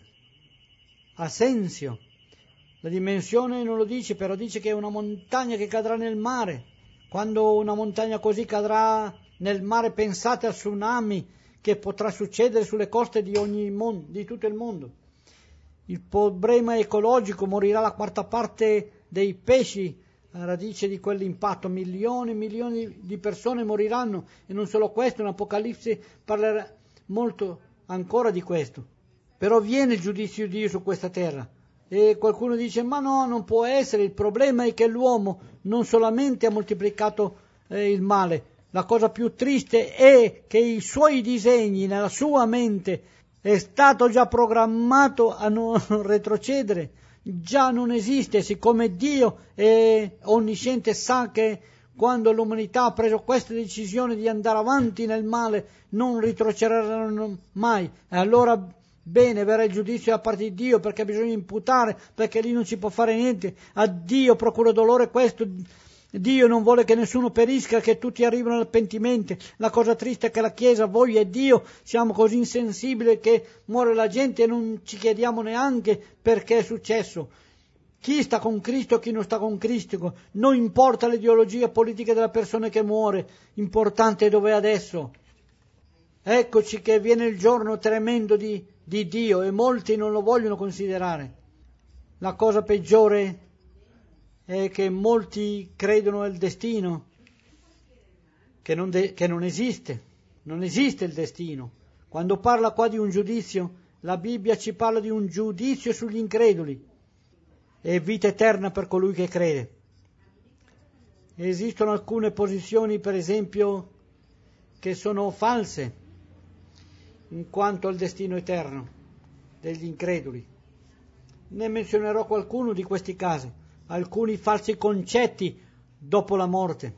Asensio. La dimensione non lo dice, però dice che è una montagna che cadrà nel mare. Quando una montagna così cadrà nel mare, pensate al tsunami che potrà succedere sulle coste di ogni mondo, di tutto il mondo. Il problema ecologico, morirà la quarta parte dei pesci a radice di quell'impatto, milioni e milioni di persone moriranno, e non solo questo, in Apocalisse parlerà molto ancora di questo. Però viene il giudizio di Dio su questa terra. E qualcuno dice, ma no, non può essere, il problema è che l'uomo non solamente ha moltiplicato eh, il male, la cosa più triste è che i suoi disegni nella sua mente è stato già programmato a non retrocedere, già non esiste, siccome Dio è onnisciente, sa che quando l'umanità ha preso questa decisione di andare avanti nel male non retrocederanno mai, e allora bene, verrà il giudizio da parte di Dio, perché bisogna imputare, perché lì non si può fare niente. A Dio procura dolore questo. Dio non vuole che nessuno perisca, che tutti arrivino al pentimento. La cosa triste è che la Chiesa, voi e Dio, siamo così insensibili che muore la gente e non ci chiediamo neanche perché è successo. Chi sta con Cristo e chi non sta con Cristo. Non importa l'ideologia politica della persona che muore, importante è dove è adesso. Eccoci che viene il giorno tremendo di, di Dio, e molti non lo vogliono considerare. La cosa peggiore è che molti credono al destino, che non, de- che non esiste, non esiste il destino. Quando parla qua di un giudizio, la Bibbia ci parla di un giudizio sugli increduli e vita eterna per colui che crede. Esistono alcune posizioni, per esempio, che sono false in quanto al destino eterno degli increduli. Ne menzionerò qualcuno di questi casi, alcuni falsi concetti dopo la morte.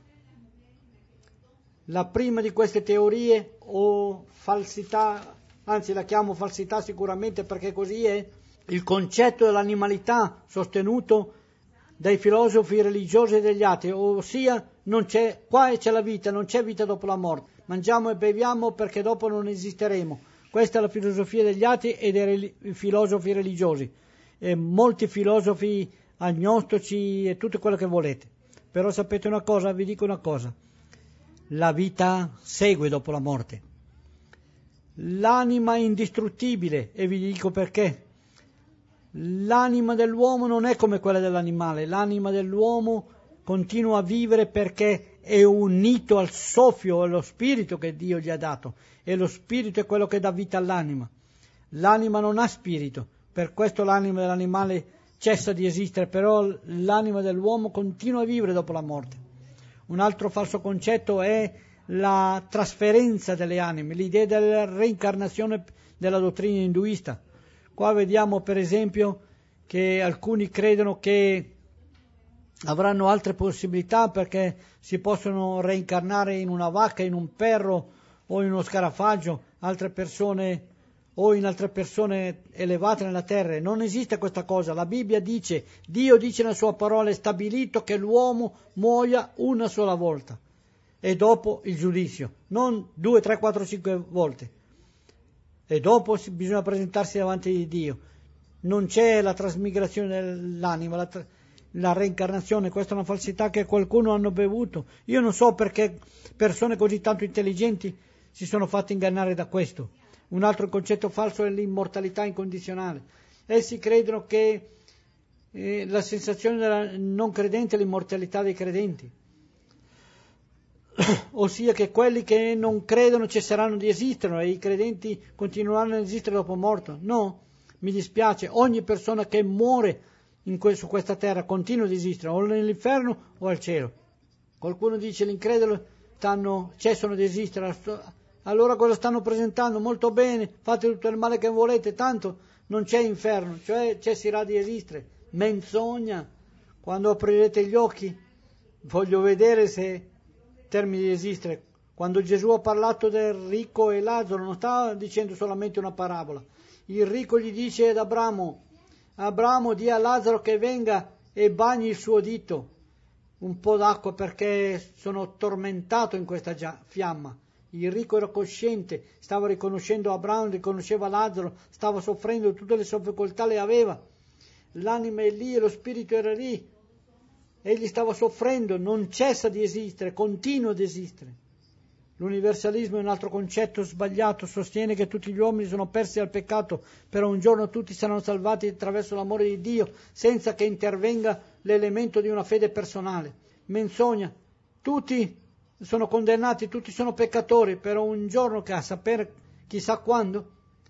La prima di queste teorie, o falsità, anzi la chiamo falsità sicuramente perché così è, il concetto dell'animalità sostenuto dai filosofi religiosi e degli atei, ossia non c'è, qua c'è la vita, non c'è vita dopo la morte. Mangiamo e beviamo perché dopo non esisteremo. Questa è la filosofia degli atei e dei filosofi religiosi, e molti filosofi agnostici e tutto quello che volete. Però sapete una cosa, vi dico una cosa, la vita segue dopo la morte. L'anima è indistruttibile, e vi dico perché. L'anima dell'uomo non è come quella dell'animale, l'anima dell'uomo continua a vivere perché è unito al soffio, allo spirito che Dio gli ha dato, e lo spirito è quello che dà vita all'anima. L'anima non ha spirito, per questo l'anima dell'animale cessa di esistere, però l'anima dell'uomo continua a vivere dopo la morte. Un altro falso concetto è la trasferenza delle anime, l'idea della reincarnazione della dottrina induista. Qua vediamo per esempio che alcuni credono che avranno altre possibilità perché si possono reincarnare in una vacca, in un perro o in uno scarafaggio, altre persone o in altre persone elevate nella terra. Non esiste questa cosa. La Bibbia dice, Dio dice nella sua parola, è stabilito che l'uomo muoia una sola volta e dopo il giudizio, non due, tre, quattro, cinque volte. E dopo bisogna presentarsi davanti di Dio. Non c'è la trasmigrazione dell'anima, la, tra- la reincarnazione. Questa è una falsità che qualcuno hanno bevuto. Io non so perché persone così tanto intelligenti si sono fatti ingannare da questo. Un altro concetto falso è l'immortalità incondizionale. Essi credono che eh, la sensazione della non credente è l'immortalità dei credenti, ossia che quelli che non credono cesseranno di esistere e i credenti continueranno ad esistere dopo morto. No, mi dispiace, ogni persona che muore in que- su questa terra continua ad esistere, o nell'inferno o al cielo. Qualcuno dice l'incredulo stanno, cessano di esistere, allora cosa stanno presentando? Molto bene, fate tutto il male che volete, tanto non c'è inferno, cioè cesserà di esistere. Menzogna. Quando aprirete gli occhi voglio vedere se termini di esistere. Quando Gesù ha parlato del ricco e Lazzaro non stava dicendo solamente una parabola. Il ricco gli dice ad Abramo: Abramo, di a Lazzaro che venga e bagni il suo dito un po' d'acqua perché sono tormentato in questa fiamma. Il ricco era cosciente, stava riconoscendo Abramo, riconosceva Lazzaro, stava soffrendo, tutte le sue facoltà le aveva. L'anima è lì e lo spirito era lì. Egli stava soffrendo, non cessa di esistere, continua ad esistere. L'universalismo è un altro concetto sbagliato, sostiene che tutti gli uomini sono persi al peccato, però un giorno tutti saranno salvati attraverso l'amore di Dio, senza che intervenga l'elemento di una fede personale. Menzogna. Tutti sono condannati, tutti sono peccatori, però un giorno, che a sapere chissà quando,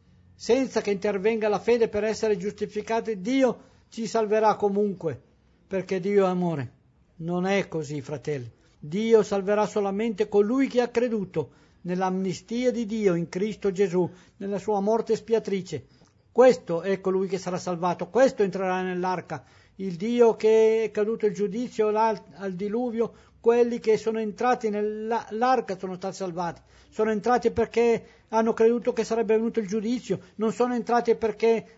senza che intervenga la fede per essere giustificati, Dio ci salverà comunque, perché Dio è amore. Non è così, fratelli. Dio salverà solamente colui che ha creduto nell'amnistia di Dio in Cristo Gesù, nella sua morte espiatrice. Questo è colui che sarà salvato, questo entrerà nell'arca. Il Dio che è caduto il giudizio al diluvio, quelli che sono entrati nell'arca sono stati salvati. Sono entrati perché hanno creduto che sarebbe venuto il giudizio, non sono entrati perché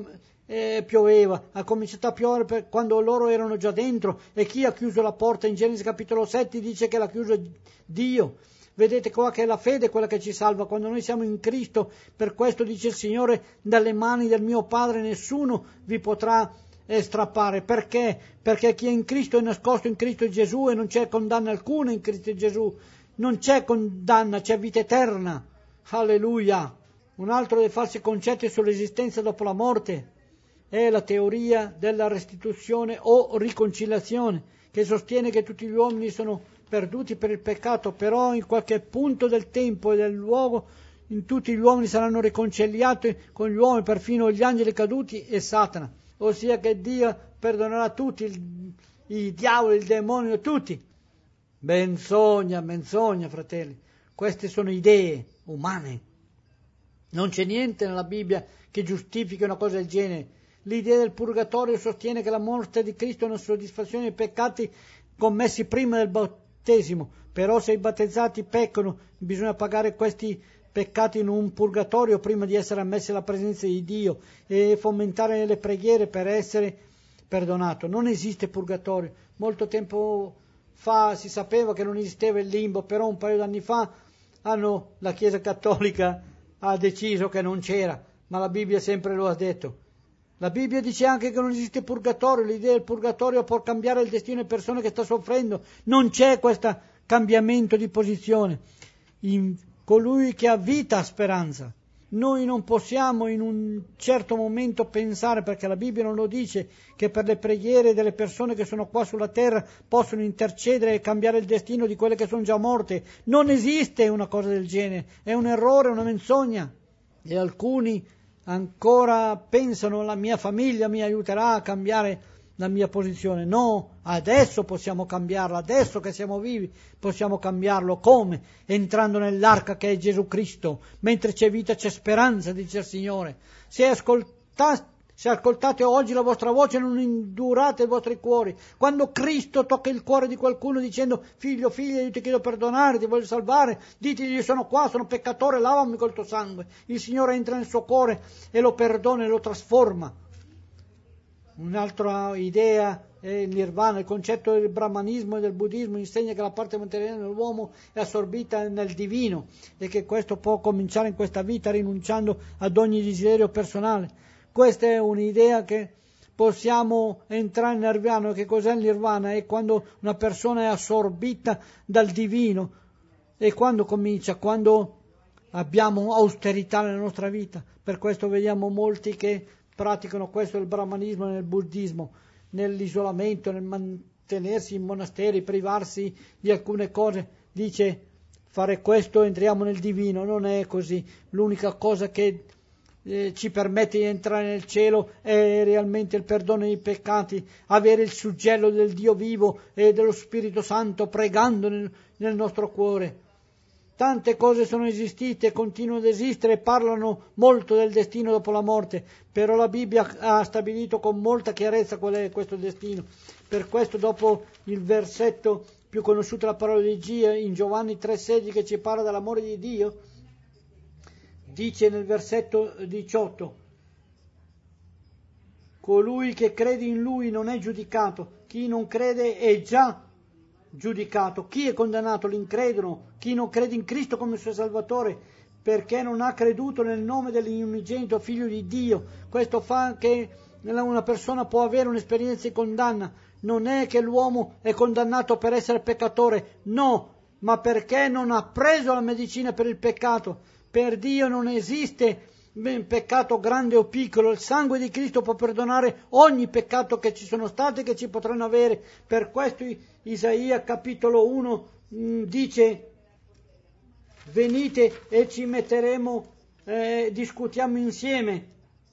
eh, pioveva, ha cominciato a piovere per quando loro erano già dentro. E chi ha chiuso la porta? In Genesi capitolo sette dice che l'ha chiuso Dio. Vedete qua che è la fede quella che ci salva quando noi siamo in Cristo. Per questo dice il Signore: dalle mani del mio Padre nessuno vi potrà eh, strappare. Perché? Perché chi è in Cristo è nascosto in Cristo Gesù, e non c'è condanna alcuna in Cristo Gesù. Non c'è condanna, c'è vita eterna. Alleluia. Un altro dei falsi concetti sull'esistenza dopo la morte è la teoria della restituzione o riconciliazione, che sostiene che tutti gli uomini sono perduti per il peccato, però in qualche punto del tempo e del luogo in tutti gli uomini saranno riconciliati con gli uomini, perfino gli angeli caduti e Satana, ossia che Dio perdonerà tutti, il, i diavoli, il demonio, tutti. Menzogna, menzogna, fratelli. Queste sono idee umane. Non c'è niente nella Bibbia che giustifichi una cosa del genere. L'idea del purgatorio sostiene che la morte di Cristo è una soddisfazione dei peccati commessi prima del battesimo, però se i battezzati peccano bisogna pagare questi peccati in un purgatorio prima di essere ammessi alla presenza di Dio e fomentare le preghiere per essere perdonato. Non esiste purgatorio. Molto tempo fa si sapeva che non esisteva il limbo, però un paio d'anni fa hanno, la Chiesa Cattolica ha deciso che non c'era, ma la Bibbia sempre lo ha detto. La Bibbia dice anche che non esiste purgatorio, l'idea del purgatorio può cambiare il destino di persone che sta soffrendo. Non c'è questo cambiamento di posizione. In colui che ha vita ha speranza. Noi non possiamo in un certo momento pensare, perché la Bibbia non lo dice, che per le preghiere delle persone che sono qua sulla terra possono intercedere e cambiare il destino di quelle che sono già morte. Non esiste una cosa del genere, è un errore, una menzogna. E alcuni ancora pensano: la mia famiglia mi aiuterà a cambiare la mia posizione. No, adesso possiamo cambiarla, adesso che siamo vivi possiamo cambiarlo. Come? Entrando nell'arca che è Gesù Cristo. Mentre c'è vita c'è speranza, dice il Signore. Se ascoltate, se ascoltate oggi la vostra voce, non indurate i vostri cuori. Quando Cristo tocca il cuore di qualcuno dicendo: figlio, figlia, io ti chiedo perdonare, ti voglio salvare, ditegli: io sono qua, sono peccatore, lavami col tuo sangue. Il Signore entra nel suo cuore e lo perdona e lo trasforma. Un'altra idea è il nirvana. Il concetto del brahmanismo e del buddismo insegna che la parte materiale dell'uomo è assorbita nel divino e che questo può cominciare in questa vita rinunciando ad ogni desiderio personale. Questa è un'idea che possiamo entrare nel nirvana. Che cos'è il nirvana? È quando una persona è assorbita dal divino. E quando comincia? Quando abbiamo austerità nella nostra vita. Per questo vediamo molti che praticano questo nel brahmanismo e nel buddismo, nell'isolamento, nel mantenersi in monasteri, privarsi di alcune cose. Dice, fare questo entriamo nel divino. Non è così. L'unica cosa che eh, ci permette di entrare nel cielo è realmente il perdono dei peccati, avere il suggello del Dio vivo e dello Spirito Santo pregando nel, nel nostro cuore. Tante cose sono esistite, continuano ad esistere e parlano molto del destino dopo la morte, però la Bibbia ha stabilito con molta chiarezza qual è questo destino. Per questo, dopo il versetto più conosciuto della parola di Dio, in Giovanni tre sedici, che ci parla dell'amore di Dio, dice nel versetto diciotto: colui che crede in Lui non è giudicato, chi non crede è già giudicato. Chi è condannato? L'incredulo, chi non crede in Cristo come suo Salvatore, perché non ha creduto nel nome dell'unigenito Figlio di Dio. Questo fa che una persona può avere un'esperienza di condanna. Non è che l'uomo è condannato per essere peccatore, no, ma perché non ha preso la medicina per il peccato. Per Dio non esiste peccato grande o piccolo. Il sangue di Cristo può perdonare ogni peccato che ci sono stati e che ci potranno avere. Per questo Isaia capitolo uno mh, dice: venite e ci metteremo, eh, discutiamo insieme.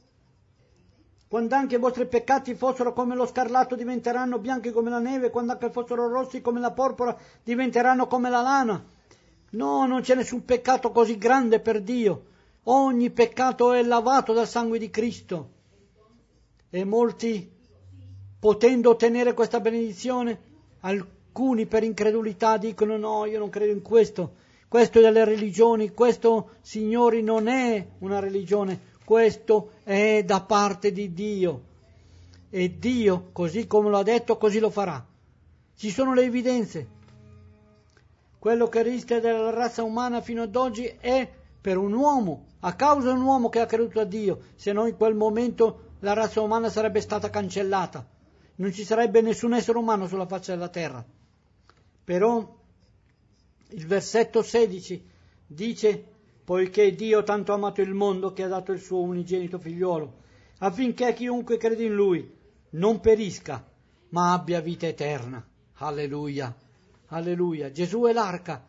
Quando anche i vostri peccati fossero come lo scarlatto diventeranno bianchi come la neve, quando anche fossero rossi come la porpora diventeranno come la lana. No, non c'è nessun peccato così grande per Dio. Ogni peccato è lavato dal sangue di Cristo. E molti, potendo ottenere questa benedizione, alcuni per incredulità dicono: no, io non credo in questo. Questo è delle religioni, questo, signori, non è una religione, questo è da parte di Dio. E Dio, così come lo ha detto, così lo farà. Ci sono le evidenze. Quello che esiste della razza umana fino ad oggi è per un uomo, a causa di un uomo che ha creduto a Dio. Se no in quel momento la razza umana sarebbe stata cancellata, non ci sarebbe nessun essere umano sulla faccia della terra. Però il versetto sedici dice: poiché Dio tanto ha amato il mondo che ha dato il suo unigenito figliuolo, affinché chiunque crede in Lui non perisca, ma abbia vita eterna. Alleluia, alleluia. Gesù è l'arca.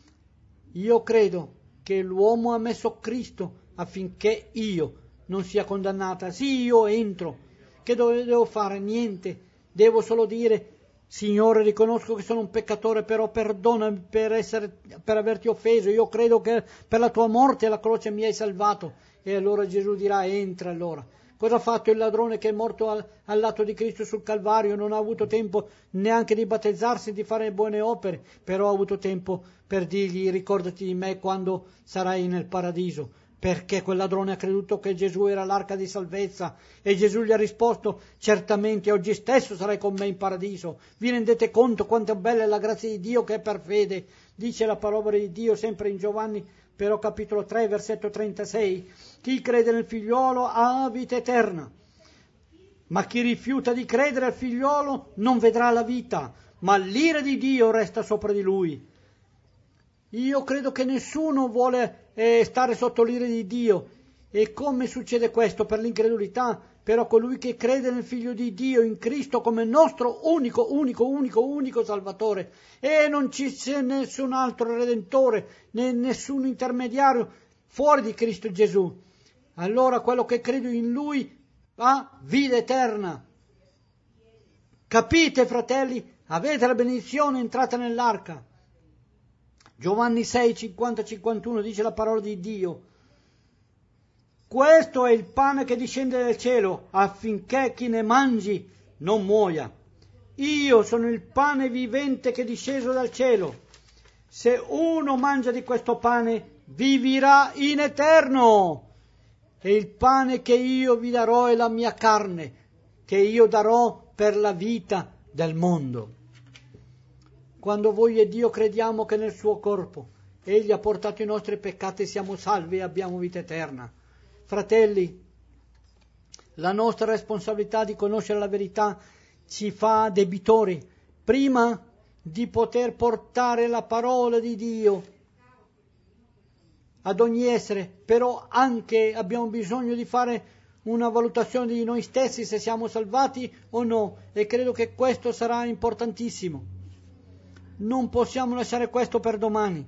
Io credo che l'uomo ha messo Cristo affinché io non sia condannata. Sì, io entro. Che devo fare? Niente. Devo solo dire: Signore, riconosco che sono un peccatore, però perdonami per, essere, per averti offeso. Io credo che per la tua morte alla croce mi hai salvato. E allora Gesù dirà: entra allora. Cosa ha fatto il ladrone che è morto al, al lato di Cristo sul Calvario? Non ha avuto tempo neanche di battezzarsi, di fare buone opere, però ha avuto tempo per dirgli: ricordati di me quando sarai nel paradiso. Perché quel ladrone ha creduto che Gesù era l'arca di salvezza, e Gesù gli ha risposto: certamente oggi stesso sarai con me in paradiso. Vi rendete conto quanto bella è la grazia di Dio che è per fede? Dice la parola di Dio sempre in Giovanni, però capitolo tre, versetto trentasei: chi crede nel figliuolo ha vita eterna, ma chi rifiuta di credere al figliuolo non vedrà la vita, ma l'ira di Dio resta sopra di lui. Io credo che nessuno vuole eh, stare sotto l'ira di Dio. E come succede questo? Per l'incredulità. Però colui che crede nel Figlio di Dio, in Cristo, come nostro unico, unico, unico, unico Salvatore, e non ci c'è nessun altro Redentore, né nessun intermediario fuori di Cristo Gesù, allora quello che crede in Lui ha vita eterna. Capite, fratelli? Avete la benedizione, entrate nell'arca. Giovanni sei, cinquanta cinquantuno dice la parola di Dio: questo è il pane che discende dal cielo, affinché chi ne mangi non muoia. Io sono il pane vivente che è disceso dal cielo. Se uno mangia di questo pane, vivrà in eterno. E il pane che io vi darò è la mia carne, che io darò per la vita del mondo. Quando voi e Dio crediamo che nel suo corpo Egli ha portato i nostri peccati, siamo salvi e abbiamo vita eterna. Fratelli, la nostra responsabilità di conoscere la verità ci fa debitori. Prima di poter portare la parola di Dio ad ogni essere, però anche abbiamo bisogno di fare una valutazione di noi stessi se siamo salvati o no, e credo che questo sarà importantissimo. Non possiamo lasciare questo per domani.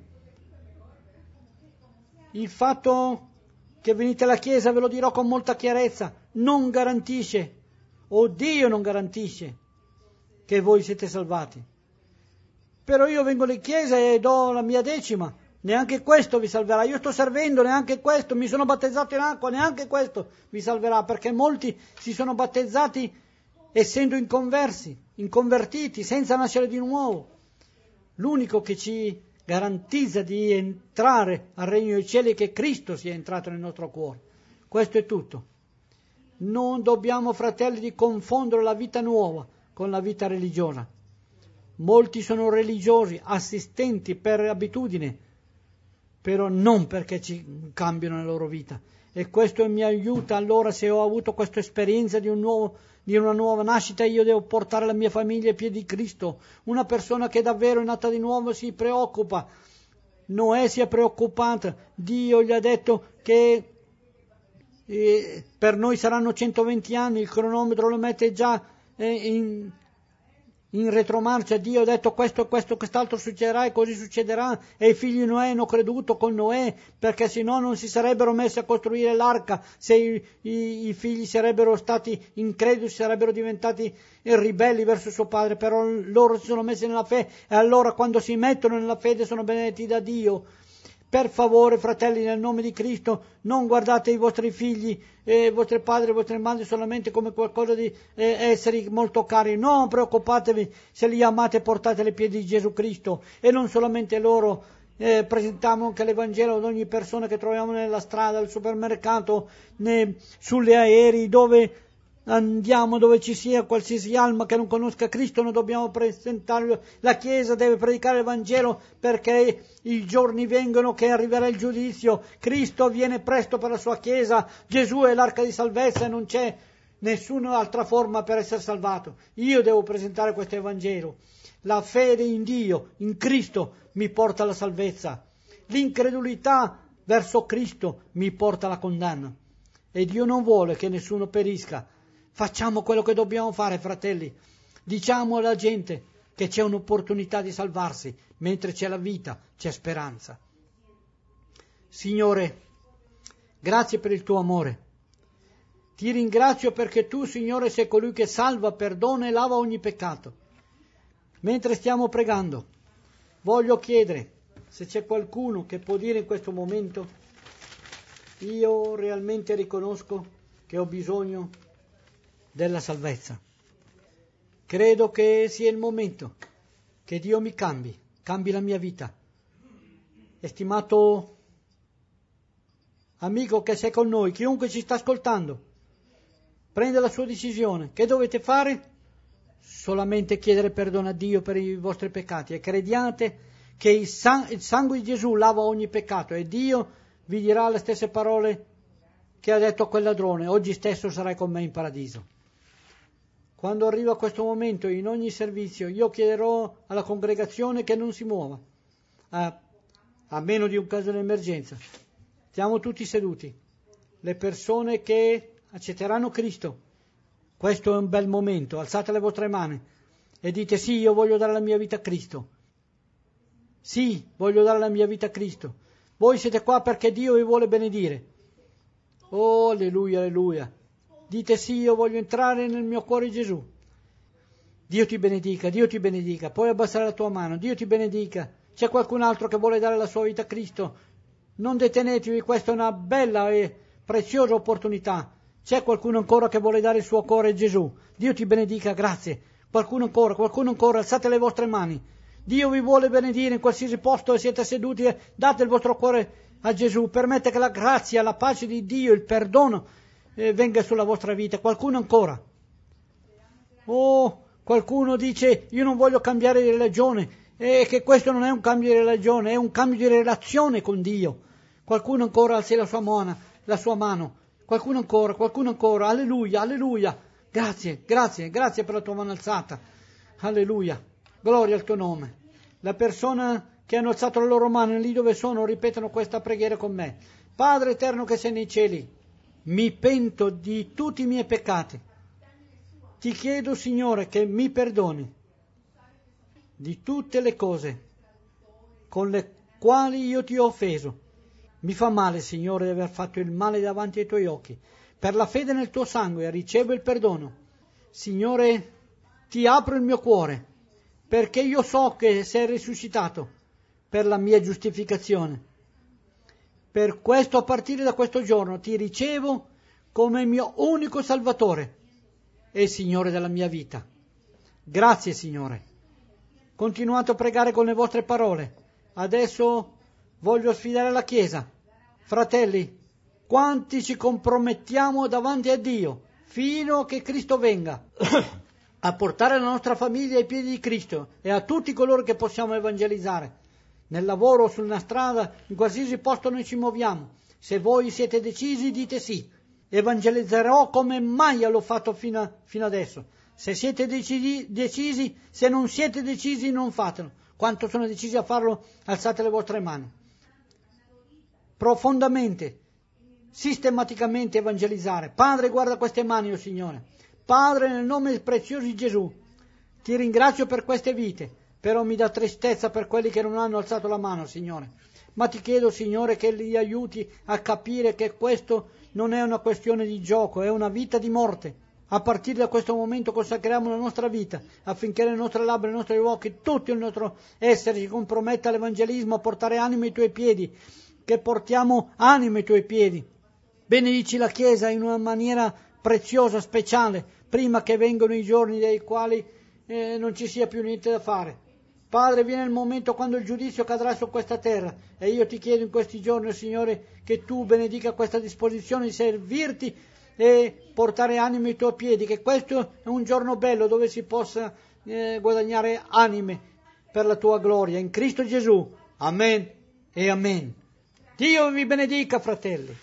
Il fatto che venite alla Chiesa, ve lo dirò con molta chiarezza, non garantisce, o Dio non garantisce, che voi siete salvati. Però io vengo alle Chiese e do la mia decima, neanche questo vi salverà. Io sto servendo, neanche questo, mi sono battezzato in acqua, neanche questo vi salverà, perché molti si sono battezzati essendo inconversi, inconvertiti, senza nascere di nuovo. L'unico che ci garantizza di entrare al regno dei cieli è che Cristo sia entrato nel nostro cuore. Questo è tutto. Non dobbiamo, fratelli, di confondere la vita nuova con la vita religiosa. Molti sono religiosi, assistenti per abitudine, però non perché ci cambiano la loro vita. E questo mi aiuta. Allora, se ho avuto questa esperienza di un nuovo di una nuova nascita, io devo portare la mia famiglia ai piedi di Cristo. Una persona che davvero è nata di nuovo si preoccupa. Noè si è preoccupata. Dio gli ha detto che eh, per noi saranno centoventi anni, il cronometro lo mette già eh, in, in retromarcia. Dio ha detto questo, questo, quest'altro succederà e così succederà, e i figli di Noè hanno creduto con Noè, perché se no non si sarebbero messi a costruire l'arca. Se i, i, i figli sarebbero stati increduli, sarebbero diventati ribelli verso suo padre, però loro si sono messi nella fede, e allora quando si mettono nella fede sono benedetti da Dio. Per favore, fratelli, nel nome di Cristo, non guardate i vostri figli, eh, i vostri padri, i vostri madri solamente come qualcosa di eh, esseri molto cari. Non preoccupatevi, se li amate portate ai piedi di Gesù Cristo, e non solamente loro. Eh, presentiamo anche l'Evangelo ad ogni persona che troviamo nella strada, al supermercato, né, sulle aerei, dove andiamo, dove ci sia qualsiasi alma che non conosca Cristo, noi dobbiamo presentarlo. La Chiesa deve predicare il Vangelo, perché i giorni vengono che arriverà il giudizio. Cristo viene presto per la sua Chiesa, Gesù è l'arca di salvezza e non c'è nessuna altra forma per essere salvato. Io devo presentare questo Evangelo. La fede in Dio, in Cristo, mi porta alla salvezza. L'incredulità verso Cristo mi porta alla condanna. E Dio non vuole che nessuno perisca. Facciamo quello che dobbiamo fare, fratelli. Diciamo alla gente che c'è un'opportunità di salvarsi, mentre c'è la vita, c'è speranza. Signore, grazie per il tuo amore. Ti ringrazio perché tu, Signore, sei colui che salva, perdona e lava ogni peccato. Mentre stiamo pregando, voglio chiedere se c'è qualcuno che può dire in questo momento: io realmente riconosco che ho bisogno della salvezza. Credo che sia il momento che Dio mi cambi, cambi la mia vita. Estimato amico che sei con noi, chiunque ci sta ascoltando, prende la sua decisione. Che dovete fare? Solamente chiedere perdono a Dio per i vostri peccati, e crediate che il, san- il sangue di Gesù lava ogni peccato, e Dio vi dirà le stesse parole che ha detto a quel ladrone: oggi stesso sarai con me in paradiso. Quando arriva questo momento, in ogni servizio, io chiederò alla congregazione che non si muova, a, a meno di un caso di emergenza. Stiamo tutti seduti. Le persone che accetteranno Cristo, questo è un bel momento. Alzate le vostre mani e dite: sì, io voglio dare la mia vita a Cristo. Sì, voglio dare la mia vita a Cristo. Voi siete qua perché Dio vi vuole benedire. Oh, alleluia, alleluia. Dite: sì, io voglio entrare nel mio cuore Gesù. Dio ti benedica, Dio ti benedica. Puoi abbassare la tua mano. Dio ti benedica. C'è qualcun altro che vuole dare la sua vita a Cristo? Non detenetevi, questa è una bella e preziosa opportunità. C'è qualcuno ancora che vuole dare il suo cuore a Gesù? Dio ti benedica, grazie. Qualcuno ancora, qualcuno ancora, alzate le vostre mani. Dio vi vuole benedire in qualsiasi posto e siete seduti, e date il vostro cuore a Gesù. Permette che la grazia, la pace di Dio, il perdono eh, venga sulla vostra vita. Qualcuno ancora? Oh, qualcuno dice: io non voglio cambiare di religione, e che questo non è un cambio di religione, è un cambio di relazione con Dio. Qualcuno ancora alzi la sua mano, la sua mano. Qualcuno ancora, qualcuno ancora. Alleluia, alleluia. Grazie, grazie, grazie per la tua mano alzata. Alleluia. Gloria al tuo nome. La persona che hanno alzato la loro mano lì dove sono, ripetano questa preghiera con me. Padre eterno che sei nei cieli, mi pento di tutti i miei peccati. Ti chiedo, Signore, che mi perdoni di tutte le cose con le quali io ti ho offeso. Mi fa male, Signore, di aver fatto il male davanti ai tuoi occhi. Per la fede nel tuo sangue ricevo il perdono. Signore, ti apro il mio cuore, perché io so che sei risuscitato per la mia giustificazione. Per questo, a partire da questo giorno, ti ricevo come mio unico Salvatore e Signore della mia vita. Grazie, Signore. Continuate a pregare con le vostre parole. Adesso voglio sfidare la Chiesa. Fratelli, quanti ci compromettiamo davanti a Dio fino a che Cristo venga a portare la nostra famiglia ai piedi di Cristo e a tutti coloro che possiamo evangelizzare. Nel lavoro, sulla strada, in qualsiasi posto noi ci muoviamo. Se voi siete decisi, dite sì. Evangelizzerò come mai l'ho fatto fino, a, fino adesso. Se siete decisi, decisi, se non siete decisi, non fatelo. Quanto sono decisi a farlo, alzate le vostre mani. Profondamente, sistematicamente evangelizzare. Padre, guarda queste mani, oh Signore. Padre, nel nome prezioso di Gesù, ti ringrazio per queste vite, però mi dà tristezza per quelli che non hanno alzato la mano, Signore. Ma ti chiedo, Signore, che li aiuti a capire che questo non è una questione di gioco, è una vita di morte. A partire da questo momento consacriamo la nostra vita, affinché le nostre labbra, i nostri occhi, tutto il nostro essere si comprometta all'evangelismo, a portare anime ai tuoi piedi, che portiamo anime ai tuoi piedi. Benedici la Chiesa in una maniera preziosa, speciale, prima che vengano i giorni dei quali eh, non ci sia più niente da fare. Padre, viene il momento quando il giudizio cadrà su questa terra e io ti chiedo in questi giorni, Signore, che tu benedica questa disposizione di servirti e portare anime ai tuoi piedi, che questo è un giorno bello dove si possa eh, guadagnare anime per la tua gloria. In Cristo Gesù. Amen e amen. Dio vi benedica, fratelli.